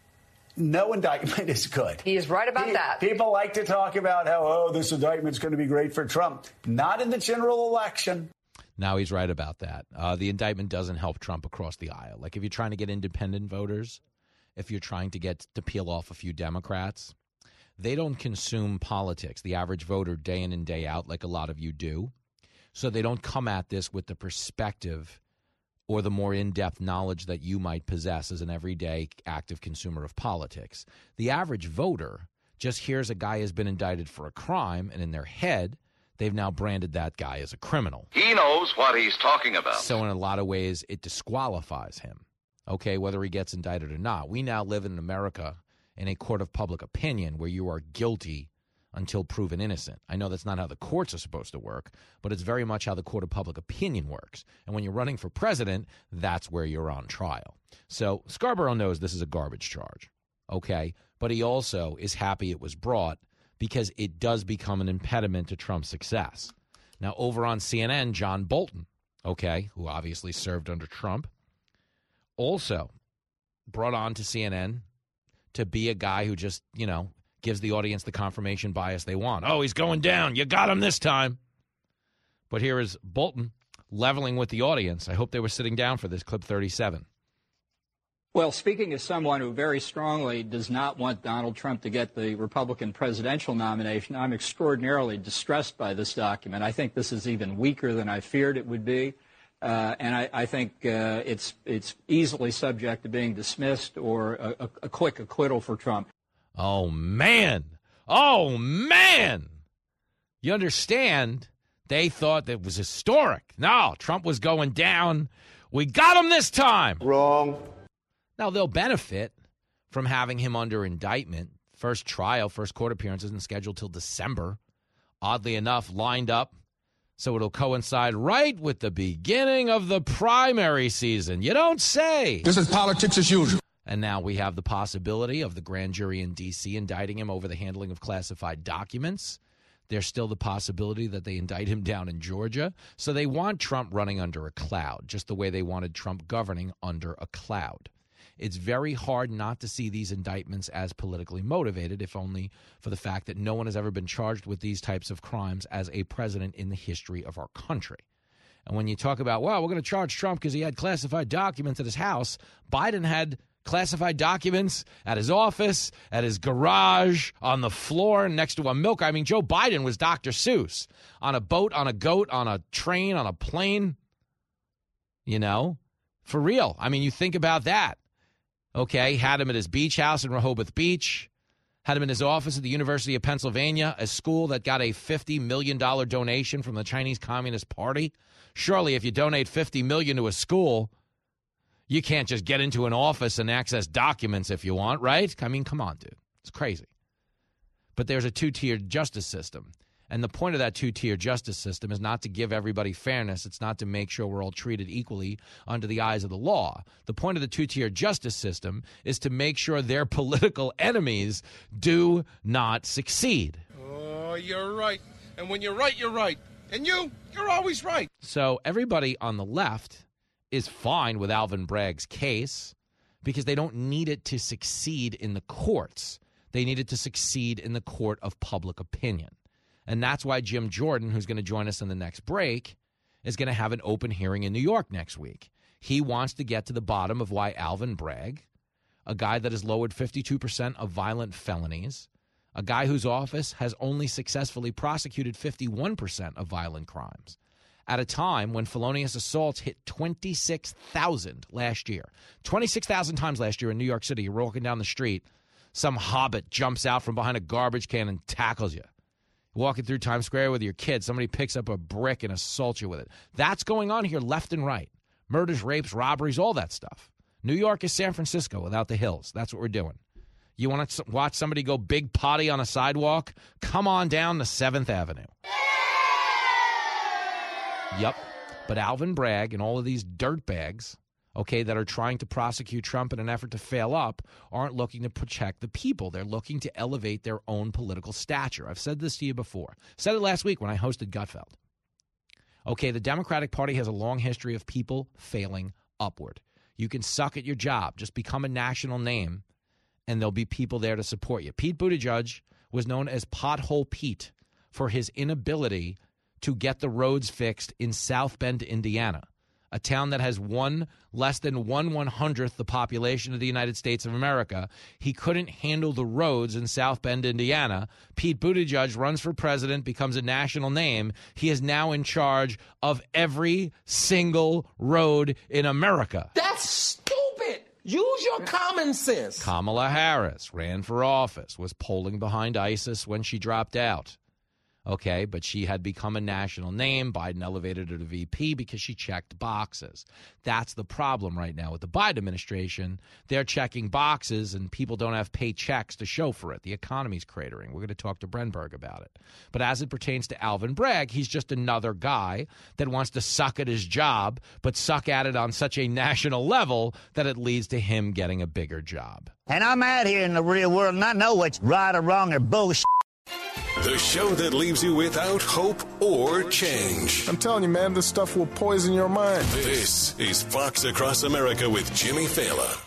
No indictment is good. He is right about that. People like to talk about how, this indictment's going to be great for Trump. Not in the general election. Now he's right about that. The indictment doesn't help Trump across the aisle. Like if you're trying to get independent voters, if you're trying to get to peel off a few Democrats, they don't consume politics, the average voter, day in and day out like a lot of you do. So they don't come at this with the perspective or the more in-depth knowledge that you might possess as an everyday active consumer of politics. The average voter just hears a guy has been indicted for a crime, and in their head, they've now branded that guy as a criminal. He knows what he's talking about. So in a lot of ways, it disqualifies him, okay, whether he gets indicted or not. We now live in America in a court of public opinion where you are guilty until proven innocent. I know that's not how the courts are supposed to work, but it's very much how the court of public opinion works. And when you're running for president, that's where you're on trial. So Scarborough knows this is a garbage charge, okay? But he also is happy it was brought because it does become an impediment to Trump's success. Now, over on CNN, John Bolton, okay, who obviously served under Trump, also brought on to CNN to be a guy who just, gives the audience the confirmation bias they want. Oh, he's going down. You got him this time. But here is Bolton leveling with the audience. I hope they were sitting down for this, clip 37. Well, speaking as someone who very strongly does not want Donald Trump to get the Republican presidential nomination, I'm extraordinarily distressed by this document. I think this is even weaker than I feared it would be. And I think it's easily subject to being dismissed or a quick acquittal for Trump. Oh, man. Oh, man. You understand? They thought that it was historic. No, Trump was going down. We got him this time. Wrong. Now, they'll benefit from having him under indictment. First trial, first court appearance isn't scheduled till December. Oddly enough, lined up so it'll coincide right with the beginning of the primary season. You don't say. This is politics as usual. And now we have the possibility of the grand jury in D.C. indicting him over the handling of classified documents. There's still the possibility that they indict him down in Georgia. So they want Trump running under a cloud, just the way they wanted Trump governing under a cloud. It's very hard not to see these indictments as politically motivated, if only for the fact that no one has ever been charged with these types of crimes as a president in the history of our country. And when you talk about, well, we're going to charge Trump because he had classified documents at his house, Biden had classified documents at his office, at his garage, on the floor next to a milk. I mean, Joe Biden was Dr. Seuss on a boat, on a goat, on a train, on a plane. For real. I mean, you think about that. Okay, had him at his beach house in Rehoboth Beach, had him in his office at the University of Pennsylvania, a school that got a $50 million donation from the Chinese Communist Party. Surely if you donate $50 million to a school, you can't just get into an office and access documents if you want, right? I mean, come on, dude. It's crazy. But there's a two-tiered justice system. And the point of that two-tier justice system is not to give everybody fairness. It's not to make sure we're all treated equally under the eyes of the law. The point of the two-tier justice system is to make sure their political enemies do not succeed. Oh, you're right. And when you're right, you're right. And you're always right. So everybody on the left is fine with Alvin Bragg's case because they don't need it to succeed in the courts. They need it to succeed in the court of public opinion. And that's why Jim Jordan, who's going to join us in the next break, is going to have an open hearing in New York next week. He wants to get to the bottom of why Alvin Bragg, a guy that has lowered 52% of violent felonies, a guy whose office has only successfully prosecuted 51% of violent crimes, at a time when felonious assaults hit 26,000 last year. 26,000 times last year in New York City. You're walking down the street, some hobbit jumps out from behind a garbage can and tackles you. Walking through Times Square with your kids, somebody picks up a brick and assaults you with it. That's going on here left and right. Murders, rapes, robberies, all that stuff. New York is San Francisco without the hills. That's what we're doing. You want to watch somebody go big potty on a sidewalk? Come on down to 7th Avenue. Yep. But Alvin Bragg and all of these dirtbags, okay, that are trying to prosecute Trump in an effort to fail up, aren't looking to protect the people. They're looking to elevate their own political stature. I've said this to you before. Said it last week when I hosted Gutfeld. Okay, the Democratic Party has a long history of people failing upward. You can suck at your job. Just become a national name, and there'll be people there to support you. Pete Buttigieg was known as Pothole Pete for his inability to get the roads fixed in South Bend, Indiana, a town that has less than 1/100th the population of the United States of America. He couldn't handle the roads in South Bend, Indiana. Pete Buttigieg runs for president, becomes a national name. He is now in charge of every single road in America. That's stupid. Use your common sense. Kamala Harris ran for office, was polling behind ISIS when she dropped out. Okay, but she had become a national name. Biden elevated her to VP because she checked boxes. That's the problem right now with the Biden administration. They're checking boxes, and people don't have paychecks to show for it. The economy's cratering. We're going to talk to Brenberg about it. But as it pertains to Alvin Bragg, he's just another guy that wants to suck at his job, but suck at it on such a national level that it leads to him getting a bigger job. And I'm out here in the real world, and I know what's right or wrong or bullshit. The show that leaves you without hope or change. I'm telling you, man, this stuff will poison your mind. This is Fox Across America with Jimmy Fallon.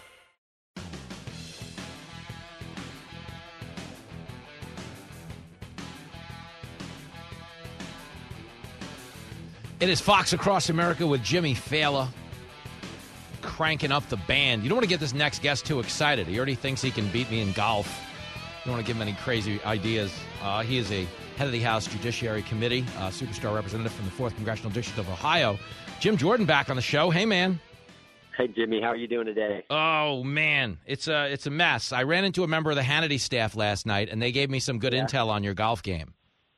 It is Fox Across America with Jimmy Fallon, cranking up the band. You don't want to get this next guest too excited. He already thinks he can beat me in golf. You don't want to give him any crazy ideas. He is a head of the House Judiciary Committee, superstar representative from the 4th Congressional District of Ohio. Jim Jordan back on the show. Hey, man. Hey, Jimmy. How are you doing today? Oh, man. It's a mess. I ran into a member of the Hannity staff last night, and they gave me some good intel on your golf game.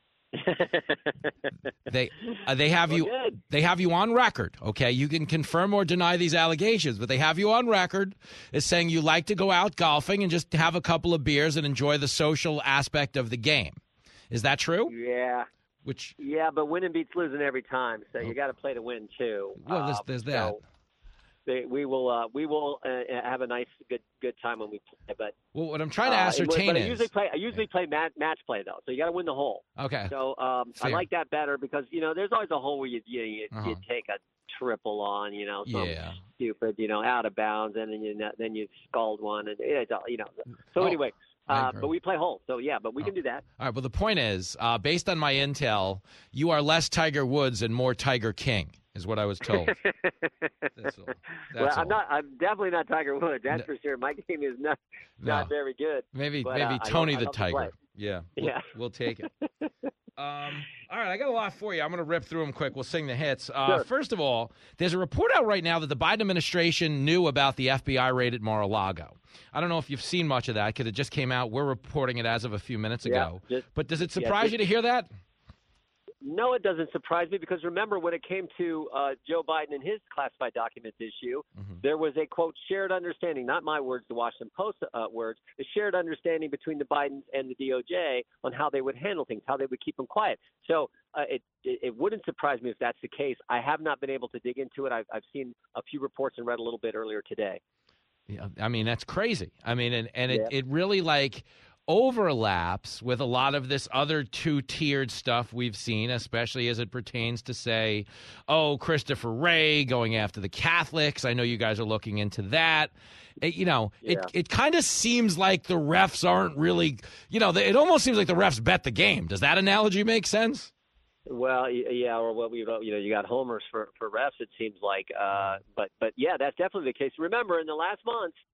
They have you on record, okay? You can confirm or deny these allegations, but they have you on record as saying you like to go out golfing and just have a couple of beers and enjoy the social aspect of the game. Is that true? Yeah. Yeah, but winning beats losing every time, so you got to play to win too. Well, there's that. So we will have a nice good time when we play. But what I'm trying to ascertain is I usually play match play though, so you got to win the hole. Okay. So I like that better because there's always a hole where you take a triple on, stupid, out of bounds, and then you scald one, and it's all, So anyway. But we play holes, so yeah, but we can do that. All right, well, the point is, based on my intel, you are less Tiger Woods and more Tiger King, is what I was told. That's all. I'm definitely not Tiger Woods, that's for sure. My game is not very good. Maybe Tony the Tiger. Yeah, we'll take it. All right, I got a lot for you. I'm going to rip through them quick. We'll sing the hits. Sure. First of all, there's a report out right now that the Biden administration knew about the FBI raid at Mar-a-Lago. I don't know if you've seen much of that because it just came out. We're reporting it as of a few minutes ago. But does it surprise you to hear that? No, it doesn't surprise me because remember when it came to Joe Biden and his classified documents issue, there was a, quote, shared understanding, not my words, the Washington Post words, a shared understanding between the Bidens and the DOJ on how they would handle things, how they would keep them quiet. So it wouldn't surprise me if that's the case. I have not been able to dig into it. I've seen a few reports and read a little bit earlier today. Yeah, I mean, that's crazy. I mean, and it really overlaps with a lot of this other two-tiered stuff we've seen, especially as it pertains to, say, Christopher Wray going after the Catholics. I know you guys are looking into that. It kind of seems like the refs aren't really, it almost seems like the refs bet the game. Does that analogy make sense? Well, yeah, or what you got homers for refs, it seems like. But yeah, that's definitely the case. Remember, in the last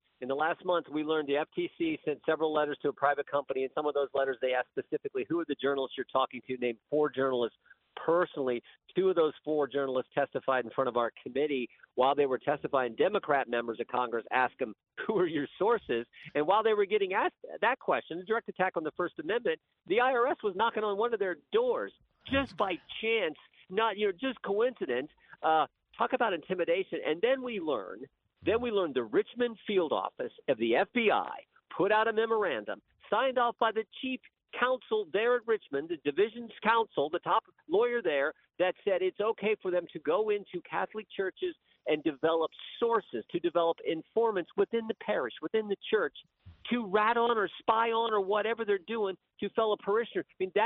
month, we learned the FTC sent several letters to a private company. In some of those letters, they asked specifically, who are the journalists you're talking to? Named 4 journalists personally. 2 of those 4 journalists testified in front of our committee. While they were testifying, Democrat members of Congress asked them, who are your sources? And while they were getting asked that question, a direct attack on the First Amendment, the IRS was knocking on one of their doors. Just by chance, not just coincidence. Talk about intimidation. And then we learned the Richmond field office of the FBI put out a memorandum signed off by the chief counsel there at Richmond, the division's counsel, the top lawyer there, that said it's okay for them to go into Catholic churches and develop sources, to develop informants within the parish, within the church, to rat on or spy on or whatever they're doing to fellow parishioners. I mean,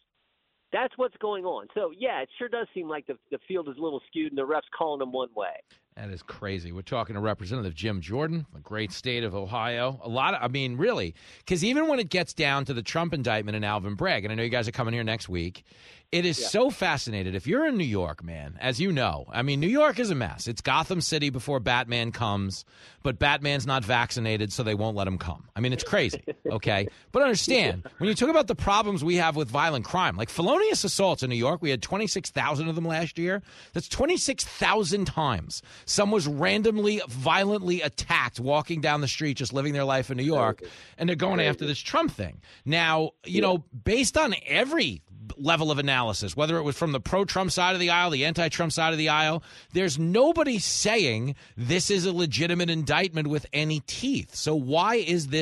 that's what's going on. So, yeah, it sure does seem like the field is a little skewed and the refs calling them one way. That is crazy. We're talking to Representative Jim Jordan, the great state of Ohio. Really, because even when it gets down to the Trump indictment and Alvin Bragg, and I know you guys are coming here next week, it is so fascinating. If you're in New York, man, as you know, New York is a mess. It's Gotham City before Batman comes, but Batman's not vaccinated, so they won't let him come. It's crazy, okay? But understand, when you talk about the problems we have with violent crime, like felonious assaults in New York, we had 26,000 of them last year. That's 26,000 times someone was randomly, violently attacked walking down the street, just living their life in New York, and they're going after this Trump thing. Now, based on every level of analysis, whether it was from the pro-Trump side of the aisle, the anti-Trump side of the aisle, there's nobody saying this is a legitimate indictment with any teeth. So why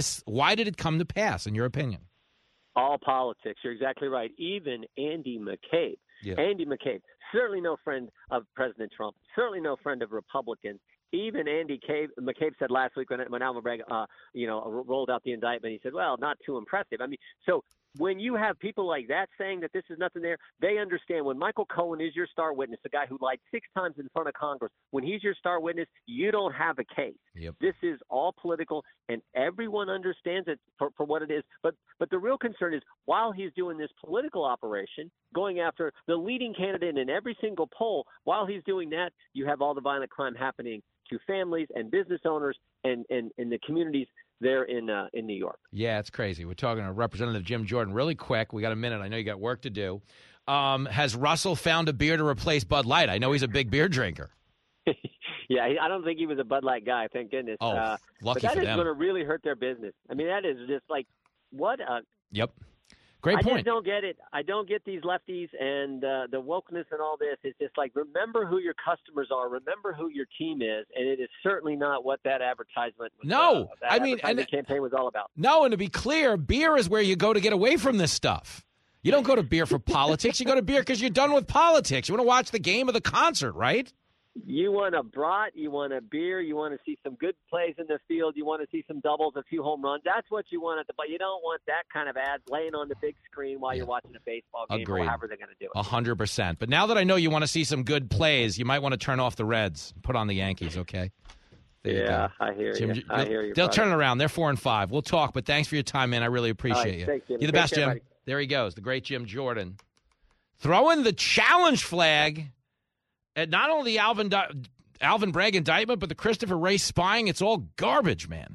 did it come to pass, in your opinion? All politics. You're exactly right. Even Andy McCabe. Yeah. Andy McCabe, certainly no friend of President Trump, certainly no friend of Republicans. Even Andy McCabe said last week when Alvin Bragg, rolled out the indictment, he said, well, not too impressive. So when you have people like that saying that this is nothing there, they understand when Michael Cohen is your star witness, the guy who lied 6 times in front of Congress, when he's your star witness, you don't have a case. Yep. This is all political, and everyone understands it for what it is. But the real concern is while he's doing this political operation, going after the leading candidate in every single poll, while he's doing that, you have all the violent crime happening to families and business owners and the communities there in New York. Yeah, it's crazy. We're talking to Representative Jim Jordan. Really quick, we got a minute. I know you got work to do. Has Russell found a beer to replace Bud Light? I know he's a big beer drinker. Yeah, I don't think he was a Bud Light guy, thank goodness. Oh, lucky but that for is them. going to really hurt their business. That is just like, what a... Yep. Great point. I just don't get it. I don't get these lefties and the wokeness and all this. It's just like, remember who your customers are. Remember who your team is. And it is certainly not what that advertisement was, campaign was all about. No, and to be clear, beer is where you go to get away from this stuff. You don't go to beer for politics. You go to beer because you're done with politics. You want to watch the game or the concert, right? You want a brat, you want a beer, you want to see some good plays in the field, you want to see some doubles, a few home runs. That's what you want but you don't want that kind of ads laying on the big screen while you're watching a baseball game. Agreed. Or however they're going to do it. 100%. But now that I know you want to see some good plays, you might want to turn off the Reds and put on the Yankees, okay? There you go. I hear you. I hear you. They'll brother. turn it around. They're 4-5. We'll talk, but thanks for your time, man. I really appreciate you. Thanks, Jim. You're the best, Jim. Buddy. There he goes, the great Jim Jordan. Throwing the challenge flag at not only Alvin Bragg indictment, but the Christopher Wray spying. It's all garbage, man.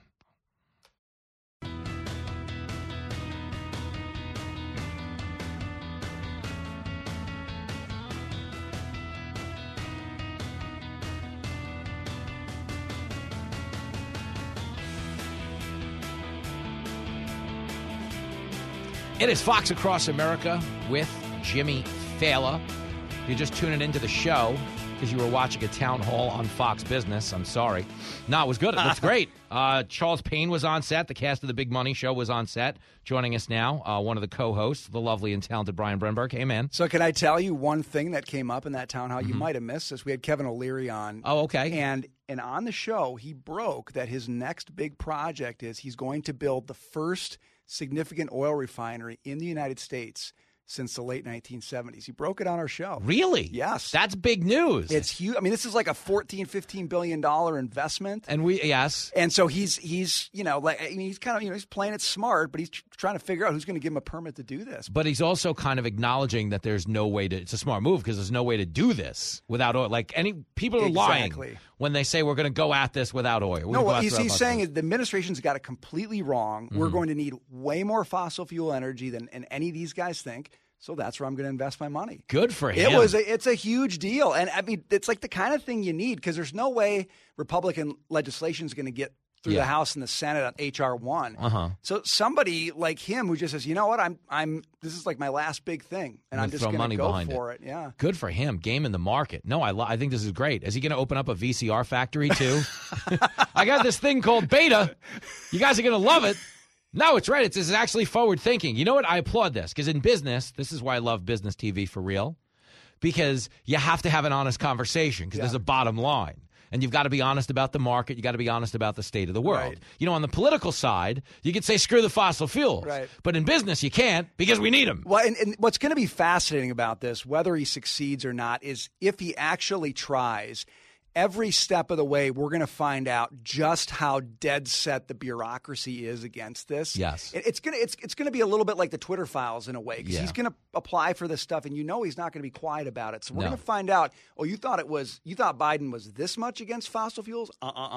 It is Fox Across America with Jimmy Fallon. You're just tuning into the show because you were watching a town hall on Fox Business. I'm sorry. No, it was good. It looks great. Charles Payne was on set. The cast of The Big Money Show was on set. Joining us now, one of the co-hosts, the lovely and talented Brian Brenberg. Hey, man. So can I tell you one thing that came up in that town hall? You might have missed this. We had Kevin O'Leary on. Oh, okay. And on the show, he broke that his next big project is he's going to build the first significant oil refinery in the United States since the late 1970s. He broke it on our show. Really? Yes. That's big news. It's huge. I mean, this is like a $14-15 billion investment. And yes. And so he's he's kind of, he's playing it smart, but he's trying to figure out who's going to give him a permit to do this. But he's also kind of acknowledging that there's no way to, it's a smart move because there's no way to do this without oil. Like people are lying when they say we're going to go at this without oil. No, what he's saying is the administration's got it completely wrong. We're going to need way more fossil fuel energy than any of these guys think. So that's where I'm going to invest my money. Good for him. It's a huge deal. And I mean, it's like the kind of thing you need because there's no way Republican legislation is going to get through the House and the Senate on H.R. 1. So somebody like him who just says, you know what, this is like my last big thing, and I'm just going to go for it. Yeah. Good for him. Game in the market. No, I think this is great. Is he going to open up a VCR factory too? I got this thing called Beta. You guys are going to love it. No, it's right. It's actually forward thinking. You know what? I applaud this because in business, this is why I love business TV for real, because you have to have an honest conversation because there's a bottom line. And you've got to be honest about the market. You've got to be honest about the state of the world. Right. You know, on the political side, you could say screw the fossil fuels. Right. But in business, you can't because we need them. Well, and what's going to be fascinating about this, whether he succeeds or not, is if he actually tries. Every step of the way, we're going to find out just how dead set the bureaucracy is against this. Yes, it's going to be a little bit like the Twitter files in a way because he's going to apply for this stuff, and he's not going to be quiet about it. So we're going to find out. Oh, you thought Biden was this much against fossil fuels?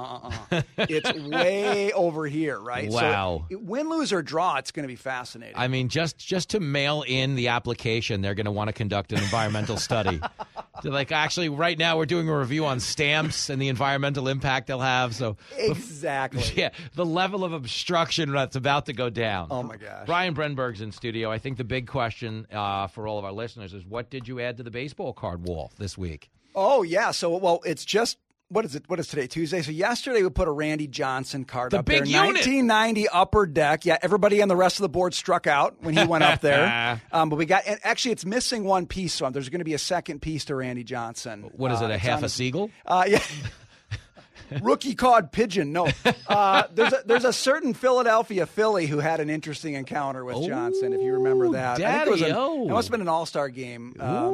It's way over here, right? Wow. So win, lose, or draw, it's going to be fascinating. I mean, just to mail in the application, they're going to want to conduct an environmental study. So like, actually, right now we're doing a review on stamps and the environmental impact they'll have. So exactly, yeah, the level of obstruction that's about to go down. Oh my gosh! Brian Brenberg's in studio. I think the big question for all of our listeners is, what did you add to the baseball card wall this week? Oh yeah, so it's just. What is it? What is today? Tuesday. So yesterday we put a Randy Johnson card up there. 1990 Upper Deck. Yeah, everybody on the rest of the board struck out when he went up there. But we got, and actually it's missing one piece. So there's going to be a second piece to Randy Johnson. What is it? A half a seagull? Yeah. Rookie cod pigeon. No. There's a certain Philadelphia Philly who had an interesting encounter with Johnson. If you remember that, I think it must have been an All-Star game.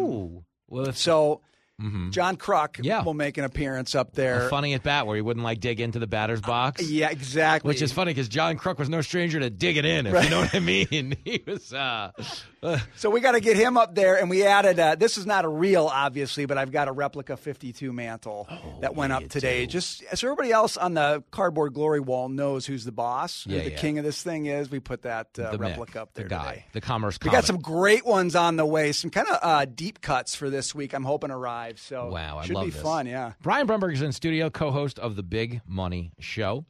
John Kruk will make an appearance up there. A funny at bat where he wouldn't dig into the batter's box. Yeah, exactly. Which is funny because John Kruk was no stranger to digging in, if you know what I mean. He was. So we got to get him up there, and we added. This is not a real, obviously, but I've got a replica 52 mantle that went up today. Just so everybody else on the cardboard glory wall knows who's the boss, who the king of this thing is. We put that replica up there. The guy, today. The Commerce. We got some great ones on the way. Some kind of deep cuts for this week. I'm hoping arrive. So wow, I should love be this. Fun. Yeah. Brian Brumberg is in studio, co-host of the Big Money Show.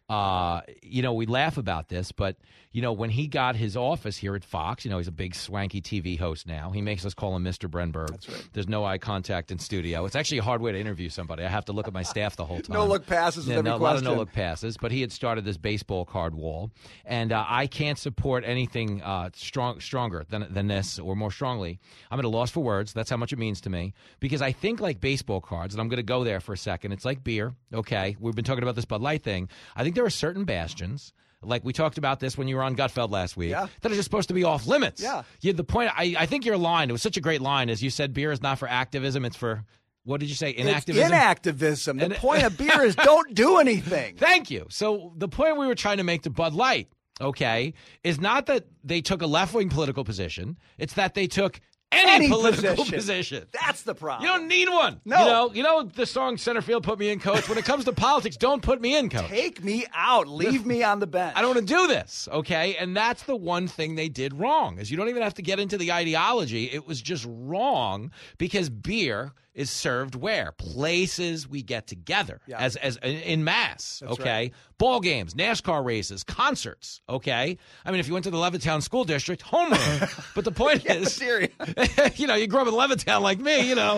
We laugh about this, but, when he got his office here at Fox, he's a big swanky TV host now. He makes us call him Mr. Brenberg. That's right. There's no eye contact in studio. It's actually a hard way to interview somebody. I have to look at my staff the whole time. No look passes with every question. A lot of no look passes, but he had started this baseball card wall, and I can't support anything stronger than this, or more strongly. I'm at a loss for words. That's how much it means to me, because I think like baseball cards, and I'm going to go there for a second. It's like beer, okay? We've been talking about this Bud Light thing. I think there are certain bastions, like we talked about this when you were on Gutfeld last week, that are just supposed to be off limits. Yeah. The point, I think your line, it was such a great line, is you said beer is not for activism, it's for, what did you say, inactivism? It's inactivism. The point of beer is don't do anything. Thank you. So the point we were trying to make to Bud Light, okay, is not that they took a left-wing political position, it's that they took any political position. That's the problem. You don't need one. No. You know the song Center Field, Put Me In, Coach? When it comes to politics, don't put me in, Coach. Take me out. Leave me on the bench. I don't want to do this, okay? And that's the one thing they did wrong, is you don't even have to get into the ideology. It was just wrong because beer is served where? Places we get together as in mass, That's okay? right. Ball games, NASCAR races, concerts, okay? I mean, if you went to the Levittown School District, home run. But the point is, serious. you grew up in Levittown like me,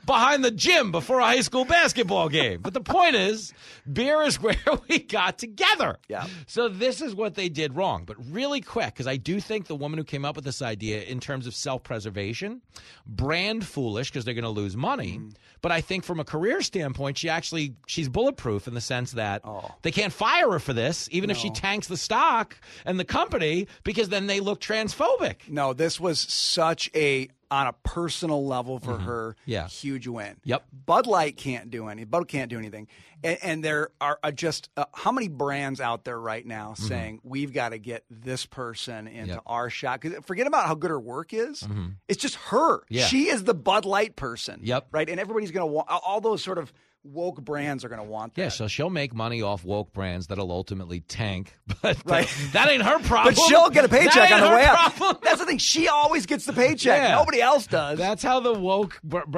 behind the gym before a high school basketball game. But the point is, beer is where we got together. Yeah. So this is what they did wrong. But really quick, because I do think the woman who came up with this idea in terms of self-preservation, brand foolish because they're going to lose money. But I think from a career standpoint, she's bulletproof in the sense that they can't fire her for this, even if she tanks the stock and the company, because then they look transphobic. No, this was such on a personal level for her, huge win. Yep. Bud Light can't do anything. And there are just how many brands out there right now saying, we've got to get this person into our shop? Because forget about how good her work is. It's just her. Yeah. She is the Bud Light person. Yep. Right? And everybody's going to want, all those sort of woke brands are going to want that. Yeah, so she'll make money off woke brands that'll ultimately tank, but that ain't her problem. But she'll get a paycheck on the way up. That's the thing. She always gets the paycheck. Yeah. Nobody else does. That's how woke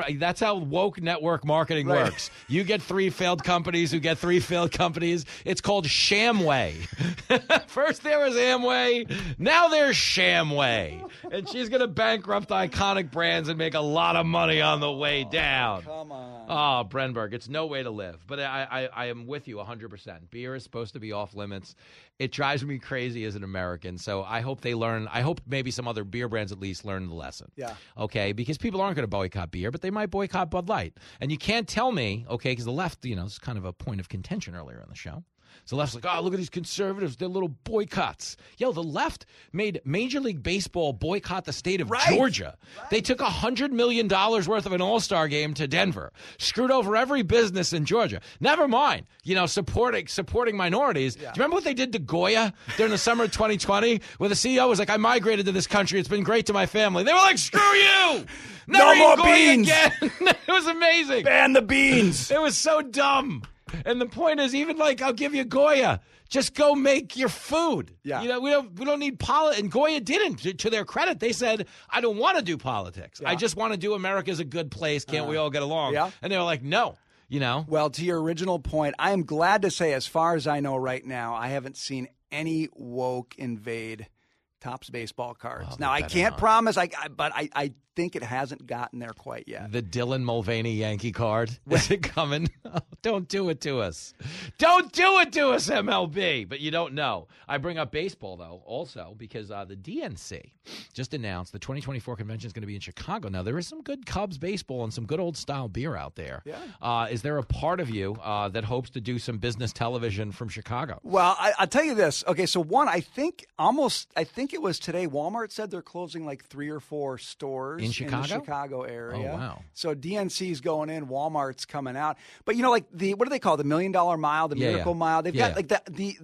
network marketing works. You get 3 failed companies who get 3 failed companies. It's called Shamway. First there was Amway, now there's Shamway. And she's going to bankrupt iconic brands and make a lot of money on the way down. Come on. Oh, Brenberg, it's no way to live. But I am with you 100%. Beer is supposed to be off limits. It drives me crazy as an American. So I hope they learn. I hope maybe some other beer brands at least learn the lesson. Yeah. Okay? Because people aren't going to boycott beer, but they might boycott Bud Light. And you can't tell me, okay, because the left, is kind of a point of contention earlier in the show. So the left's like, look at these conservatives, they're little boycotts. Yo, the left made Major League Baseball boycott the state of Georgia. Right. They took $100 million worth of an all-star game to Denver, screwed over every business in Georgia. Never mind, supporting minorities. Yeah. Do you remember what they did to Goya during the summer of 2020, where the CEO was like, I migrated to this country, it's been great to my family. They were like, screw you! Never no more Goya beans! Again. It was amazing. Ban the beans! It was so dumb. And the point is, even I'll give you Goya. Just go make your food. Yeah. We don't need politics. And Goya didn't. To their credit, they said, I don't want to do politics. Yeah. I just want to do America's a good place. Can't we all get along? Yeah. And they were like, no. Well, to your original point, I am glad to say, as far as I know right now, I haven't seen any woke invade Topps baseball cards. Now, I can't promise, but I think it hasn't gotten there quite yet. The Dylan Mulvaney Yankee card. Is it coming? Oh, don't do it to us. Don't do it to us, MLB. But you don't know. I bring up baseball, though, also, because the DNC just announced the 2024 convention is going to be in Chicago. Now, there is some good Cubs baseball and some good old-style beer out there. Yeah. Is there a part of you that hopes to do some business television from Chicago? Well, I'll tell you this. Okay, so one, I think it was today, Walmart said they're closing like 3 or 4 stores in Chicago? In the Chicago area. Oh, wow. So DNC's going in, Walmart's coming out. But what do they call it? The $1 Million Mile, the Miracle Mile. They've got like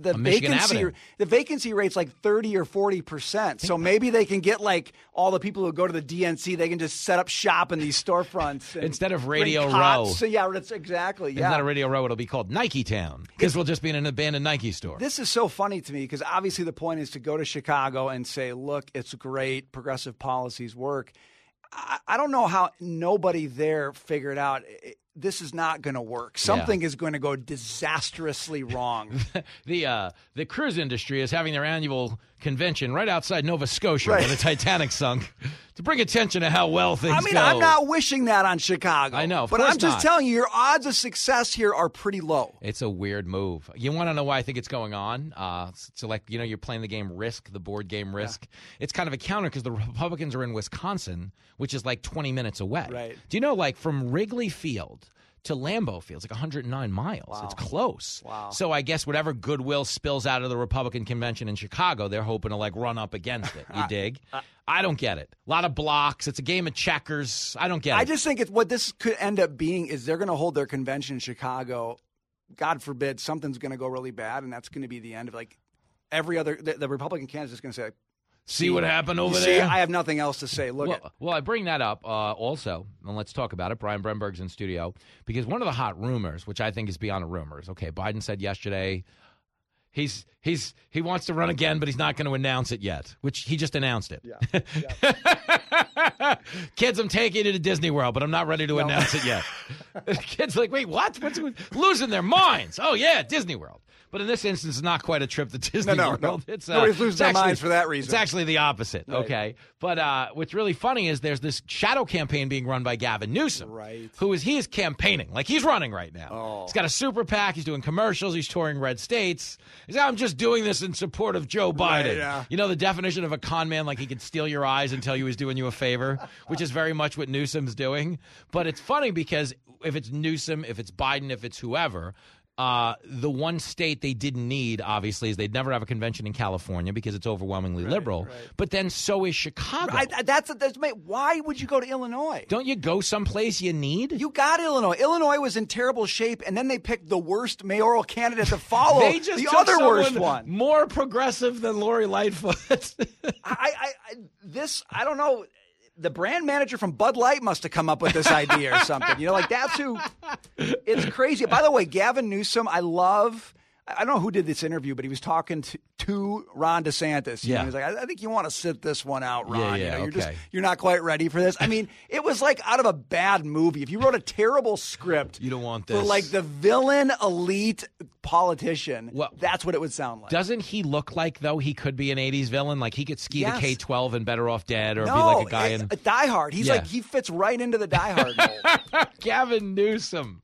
the vacancy rate's like 30 or 40%. So maybe they can get like all the people who go to the DNC, they can just set up shop in these storefronts instead of Radio Row. So that's exactly. Instead of Radio Row, it'll be called Nike Town because we'll just be in an abandoned Nike store. This is so funny to me because obviously the point is to go to Chicago and say, look, it's great, progressive policies work. I don't know how nobody there figured out this is not going to work. Something is going to go disastrously wrong. The cruise industry is having their annual convention right outside Nova Scotia where the Titanic sunk to bring attention to how well things go. I'm not wishing that on Chicago. I know, but I'm just telling you, your odds of success here are pretty low. It's a weird move. You want to know why I think it's going on? So you're playing the game Risk, the board game Risk. Yeah. It's kind of a counter because the Republicans are in Wisconsin, which is like 20 minutes away. Right. Do you know, from Wrigley Field to Lambeau Field, it's like 109 miles. Wow. It's close. Wow. So I guess whatever goodwill spills out of the Republican convention in Chicago, they're hoping to run up against it. You dig? I don't get it. A lot of blocks. It's a game of checkers. I don't get it. I just think what this could end up being is they're going to hold their convention in Chicago. God forbid something's going to go really bad, and that's going to be the end of every other. The Republican candidate is going to say, See what happened over there? I have nothing else to say. Well, I bring that up also, and let's talk about it. Brian Brenberg's in studio because one of the hot rumors, which I think is beyond a rumor, is Biden said yesterday he wants to run again, but he's not going to announce it yet, which he just announced it. Yeah. Kids, I'm taking you to Disney World, but I'm not ready to announce it yet. Kids like, wait, what? What's losing their minds? Oh, yeah, Disney World. But in this instance, it's not quite a trip to Disney World. No. It's, nobody's losing their minds for that reason. It's actually the opposite, Right. okay? But what's really funny is there's this shadow campaign being run by Gavin Newsom, he is campaigning. Like, he's running right now. Oh. He's got a super PAC. He's doing commercials. He's touring red states. He's like, I'm just doing this in support of Joe Biden. Right, yeah. You know the definition of a con man, like he could steal your eyes and tell you he's doing you a favor, which is very much what Newsom's doing. But it's funny because if it's Newsom, if it's Biden, if it's whoever, the one state they didn't need, obviously, is they'd never have a convention in California because it's overwhelmingly liberal. right. But then so is Chicago. Why would you go to Illinois? Don't you go someplace you need? You got Illinois. Illinois was in terrible shape, and then they picked the worst mayoral candidate to follow. They just the took other worst someone one. more progressive than Lori Lightfoot. I don't know. The brand manager from Bud Light must have come up with this idea or something. You know, like that's who. It's crazy. By the way, Gavin Newsom, I don't know who did this interview, but he was talking to Ron DeSantis. You know, he was like, I think you want to sit this one out, Ron. Yeah, you know, okay. you're not quite ready for this. I mean, it was like out of a bad movie. If you wrote a terrible script, you don't want this. For like the villain elite politician, that's what it would sound like. Doesn't he look like, though, he could be an 80s villain? Like he could ski Yes. to K-12 and Better Off Dead, or be like a guy in a Die Hard. He's like, he fits right into the Die Hard mold. Gavin Newsom.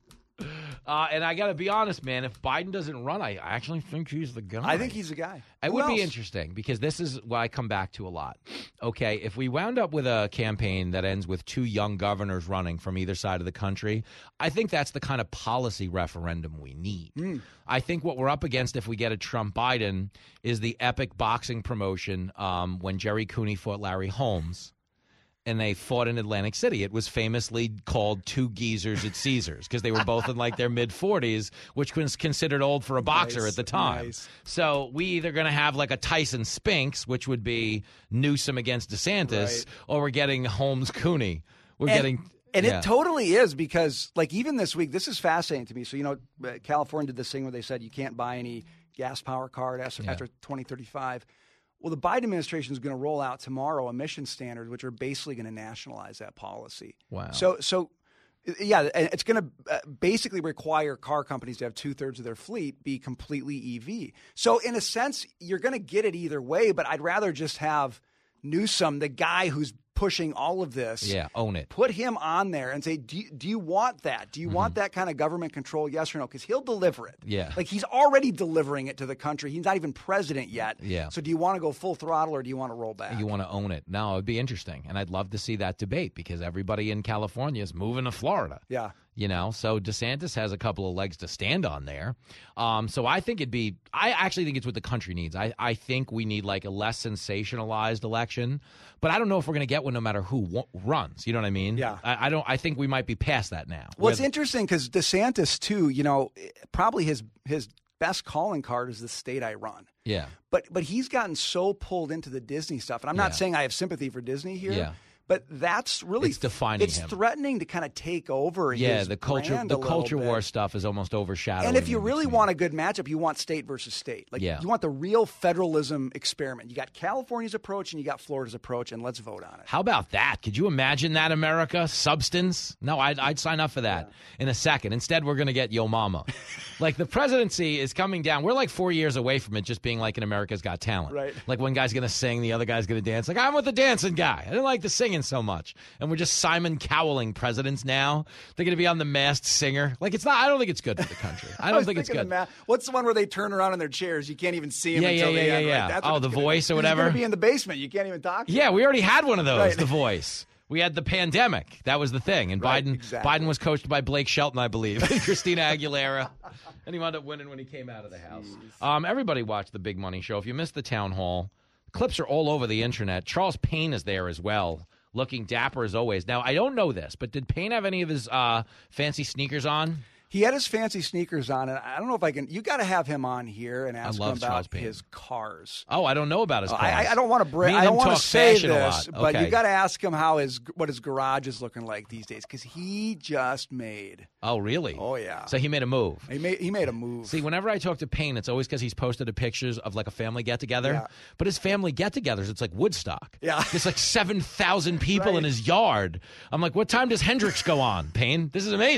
And I got to be honest, man, if Biden doesn't run, I actually think he's the guy. I think he's the guy. It Who would be else? interesting because this is what I come back to a lot. Okay, if we wound up with a campaign that ends with two young governors running from either side of the country, I think that's the kind of policy referendum we need. I think what we're up against if we get a Trump-Biden is the epic boxing promotion when Jerry Cooney fought Larry Holmes. And they fought in Atlantic City. It was famously called Two Geezers at Caesars because they were both in like their mid-40s, which was considered old for a boxer at the time. Nice. So we either going to have like a Tyson Spinks, which would be Newsom against DeSantis, or we're getting Holmes Cooney. And it totally is because, like, even this week, this is fascinating to me. So, you know, California did this thing where they said you can't buy any gas-powered car after 2035. Well, the Biden administration is going to roll out tomorrow emission standards, which are basically going to nationalize that policy. Wow. So yeah, it's going to basically require car companies to have 2/3 of their fleet be completely EV. So in a sense, you're going to get it either way, but I'd rather just have Newsom, the guy who's pushing all of this. Yeah, own it. Put him on there and say, do you want that? Do you want that kind of government control, yes or no? Because he'll deliver it. Yeah. Like he's already delivering it to the country. He's not even president yet. Yeah. So do you want to go full throttle or do you want to roll back? You want to own it. No, it would be interesting. And I'd love to see that debate because everybody in California is moving to Florida. Yeah. You know, so DeSantis has a couple of legs to stand on there. So I think I actually think it's what the country needs. I think we need like a less sensationalized election, but I don't know if we're going to get one no matter who runs. You know what I mean? Yeah. I think we might be past that now. Well, it's interesting because DeSantis too, you know, probably his best calling card is the state I run. Yeah. But he's gotten so pulled into the Disney stuff. And I'm not saying I have sympathy for Disney here. Yeah. But that's really it's defining him. It's threatening to kind of take over. Yeah, his the culture war stuff is almost overshadowing. And if you really want a good matchup, you want state versus state. Like you want the real federalism experiment. You got California's approach and you got Florida's approach, and let's vote on it. How about that? Could you imagine that, America? Substance? No, I'd sign up for that in a second. Instead, we're going to get Yo Mama. Like the presidency is coming down. We're like 4 years away from it just being like an America's Got Talent. Right. Like one guy's going to sing, the other guy's going to dance. Like I'm with the dancing guy. I didn't like the singing so much. And we're just Simon Cowling presidents now. They're going to be on The Masked Singer. Like it's not. I don't think it's good for the country. I don't think it's good. What's the one where they turn around in their chairs? You can't even see them until the end. Yeah. Right? That's Oh, The Voice or whatever. He's going to be in the basement. You can't even talk to him. We already had one of those. Right. The Voice. We had the pandemic. That was the thing. And Biden was coached by Blake Shelton, I believe. Christina Aguilera. And he wound up winning when he came out of the house. Everybody watched the Big Money Show. If you missed the town hall, clips are all over the internet. Charles Payne is there as well, looking dapper as always. Now, I don't know this, but did Payne have any of his fancy sneakers on? He had his fancy sneakers on, and I don't know if I can. You got to have him on here and ask him about his cars. Oh, I don't know about his cars. I don't want to I don't want to say this, but you got to ask him what his garage is looking like these days because he just made. Oh, really? Oh, yeah. So he made a move. He made a move. See, whenever I talk to Payne, it's always because he's posted pictures of like a family get together. But his family get togethers, it's like Woodstock. Yeah, it's like 7,000 people in his yard. I'm like, what time does Hendrix go on, Payne? This is amazing.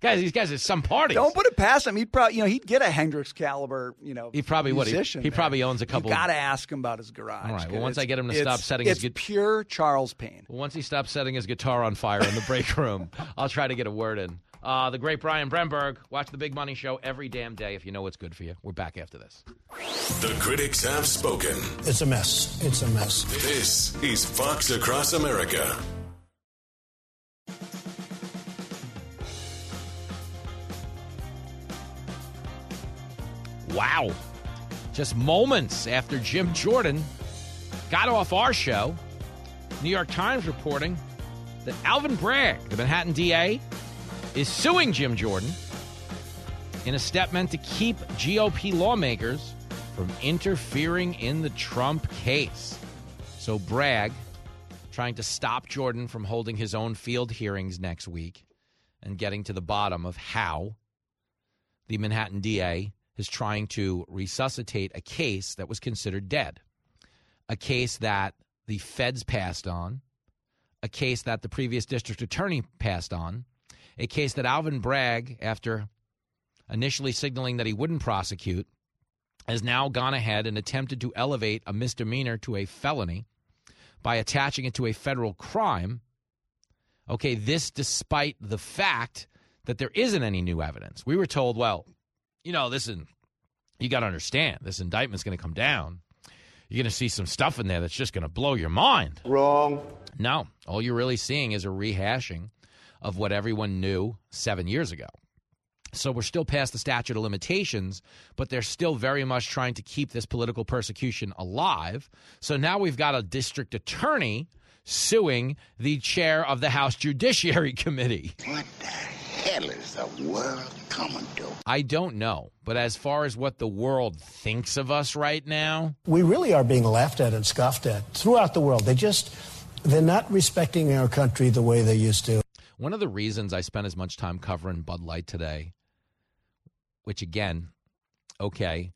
These guys at some parties. Don't put it past him. He'd probably, he'd get a Hendrix caliber, He probably would. He probably owns a couple. You got to ask him about his garage. All right. Well, once I get him to stop setting his pure Charles Payne. Well, once he stops setting his guitar on fire in the break room, I'll try to get a word in. The great Brian Bremberg. Watch the Big Money Show every damn day if you know what's good for you. We're back after this. The critics have spoken. It's a mess. It's a mess. This is Fox Across America. Wow. Just moments after Jim Jordan got off our show, New York Times reporting that Alvin Bragg, the Manhattan DA, is suing Jim Jordan in a step meant to keep GOP lawmakers from interfering in the Trump case. So Bragg trying to stop Jordan from holding his own field hearings next week and getting to the bottom of how the Manhattan DA is trying to resuscitate a case that was considered dead, a case that the feds passed on, a case that the previous district attorney passed on, a case that Alvin Bragg, after initially signaling that he wouldn't prosecute, has now gone ahead and attempted to elevate a misdemeanor to a felony by attaching it to a federal crime. Okay, this despite the fact that there isn't any new evidence. We were told, well, listen, you got to understand, this indictment's going to come down. You're going to see some stuff in there that's just going to blow your mind. Wrong. No, all you're really seeing is a rehashing of what everyone knew 7 years ago. So we're still past the statute of limitations, but they're still very much trying to keep this political persecution alive. So now we've got a district attorney suing the chair of the House Judiciary Committee. What the hell is the world coming to? I don't know, but as far as what the world thinks of us right now, We really are being laughed at and scoffed at throughout the world. They're not respecting our country the way they used to. one of the reasons I spent as much time covering Bud Light today, which again, okay,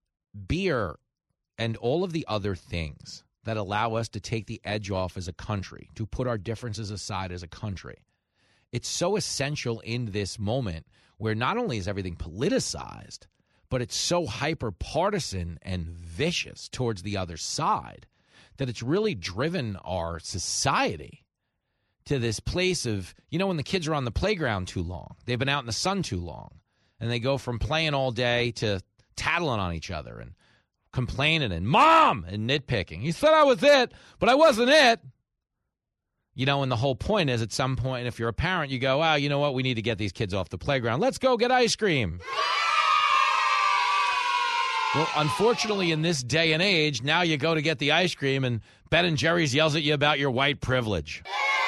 beer and all of the other things that allow us to take the edge off as a country, to put our differences aside as a country. It's so essential in this moment where not only is everything politicized, but it's so hyper-partisan and vicious towards the other side that it's really driven our society to this place of, you know, when the kids are on the playground too long, they've been out in the sun too long, and they go from playing all day to tattling on each other and complaining and mom and nitpicking. You said I was it, but I wasn't it. You know, and the whole point is at some point, if you're a parent, you go, you know what? We need to get these kids off the playground. Let's go get ice cream. Well, unfortunately, in this day and age, now you go to get the ice cream and Ben & Jerry's yells at you about your white privilege.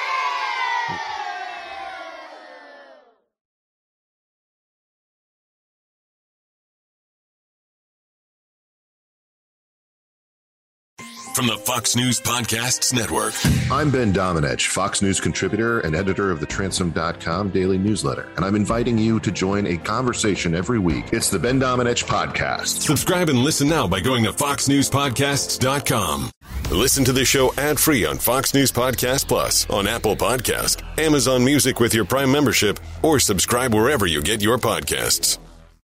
From the Fox News Podcasts Network. I'm Ben Domenech, Fox News contributor and editor of the Transom.com daily newsletter, and I'm inviting you to join a conversation every week. It's the Ben Domenech Podcast. Subscribe and listen now by going to foxnewspodcasts.com. Listen to the show ad-free on Fox News Podcast Plus, on Apple Podcast, Amazon Music with your Prime membership, or subscribe wherever you get your podcasts.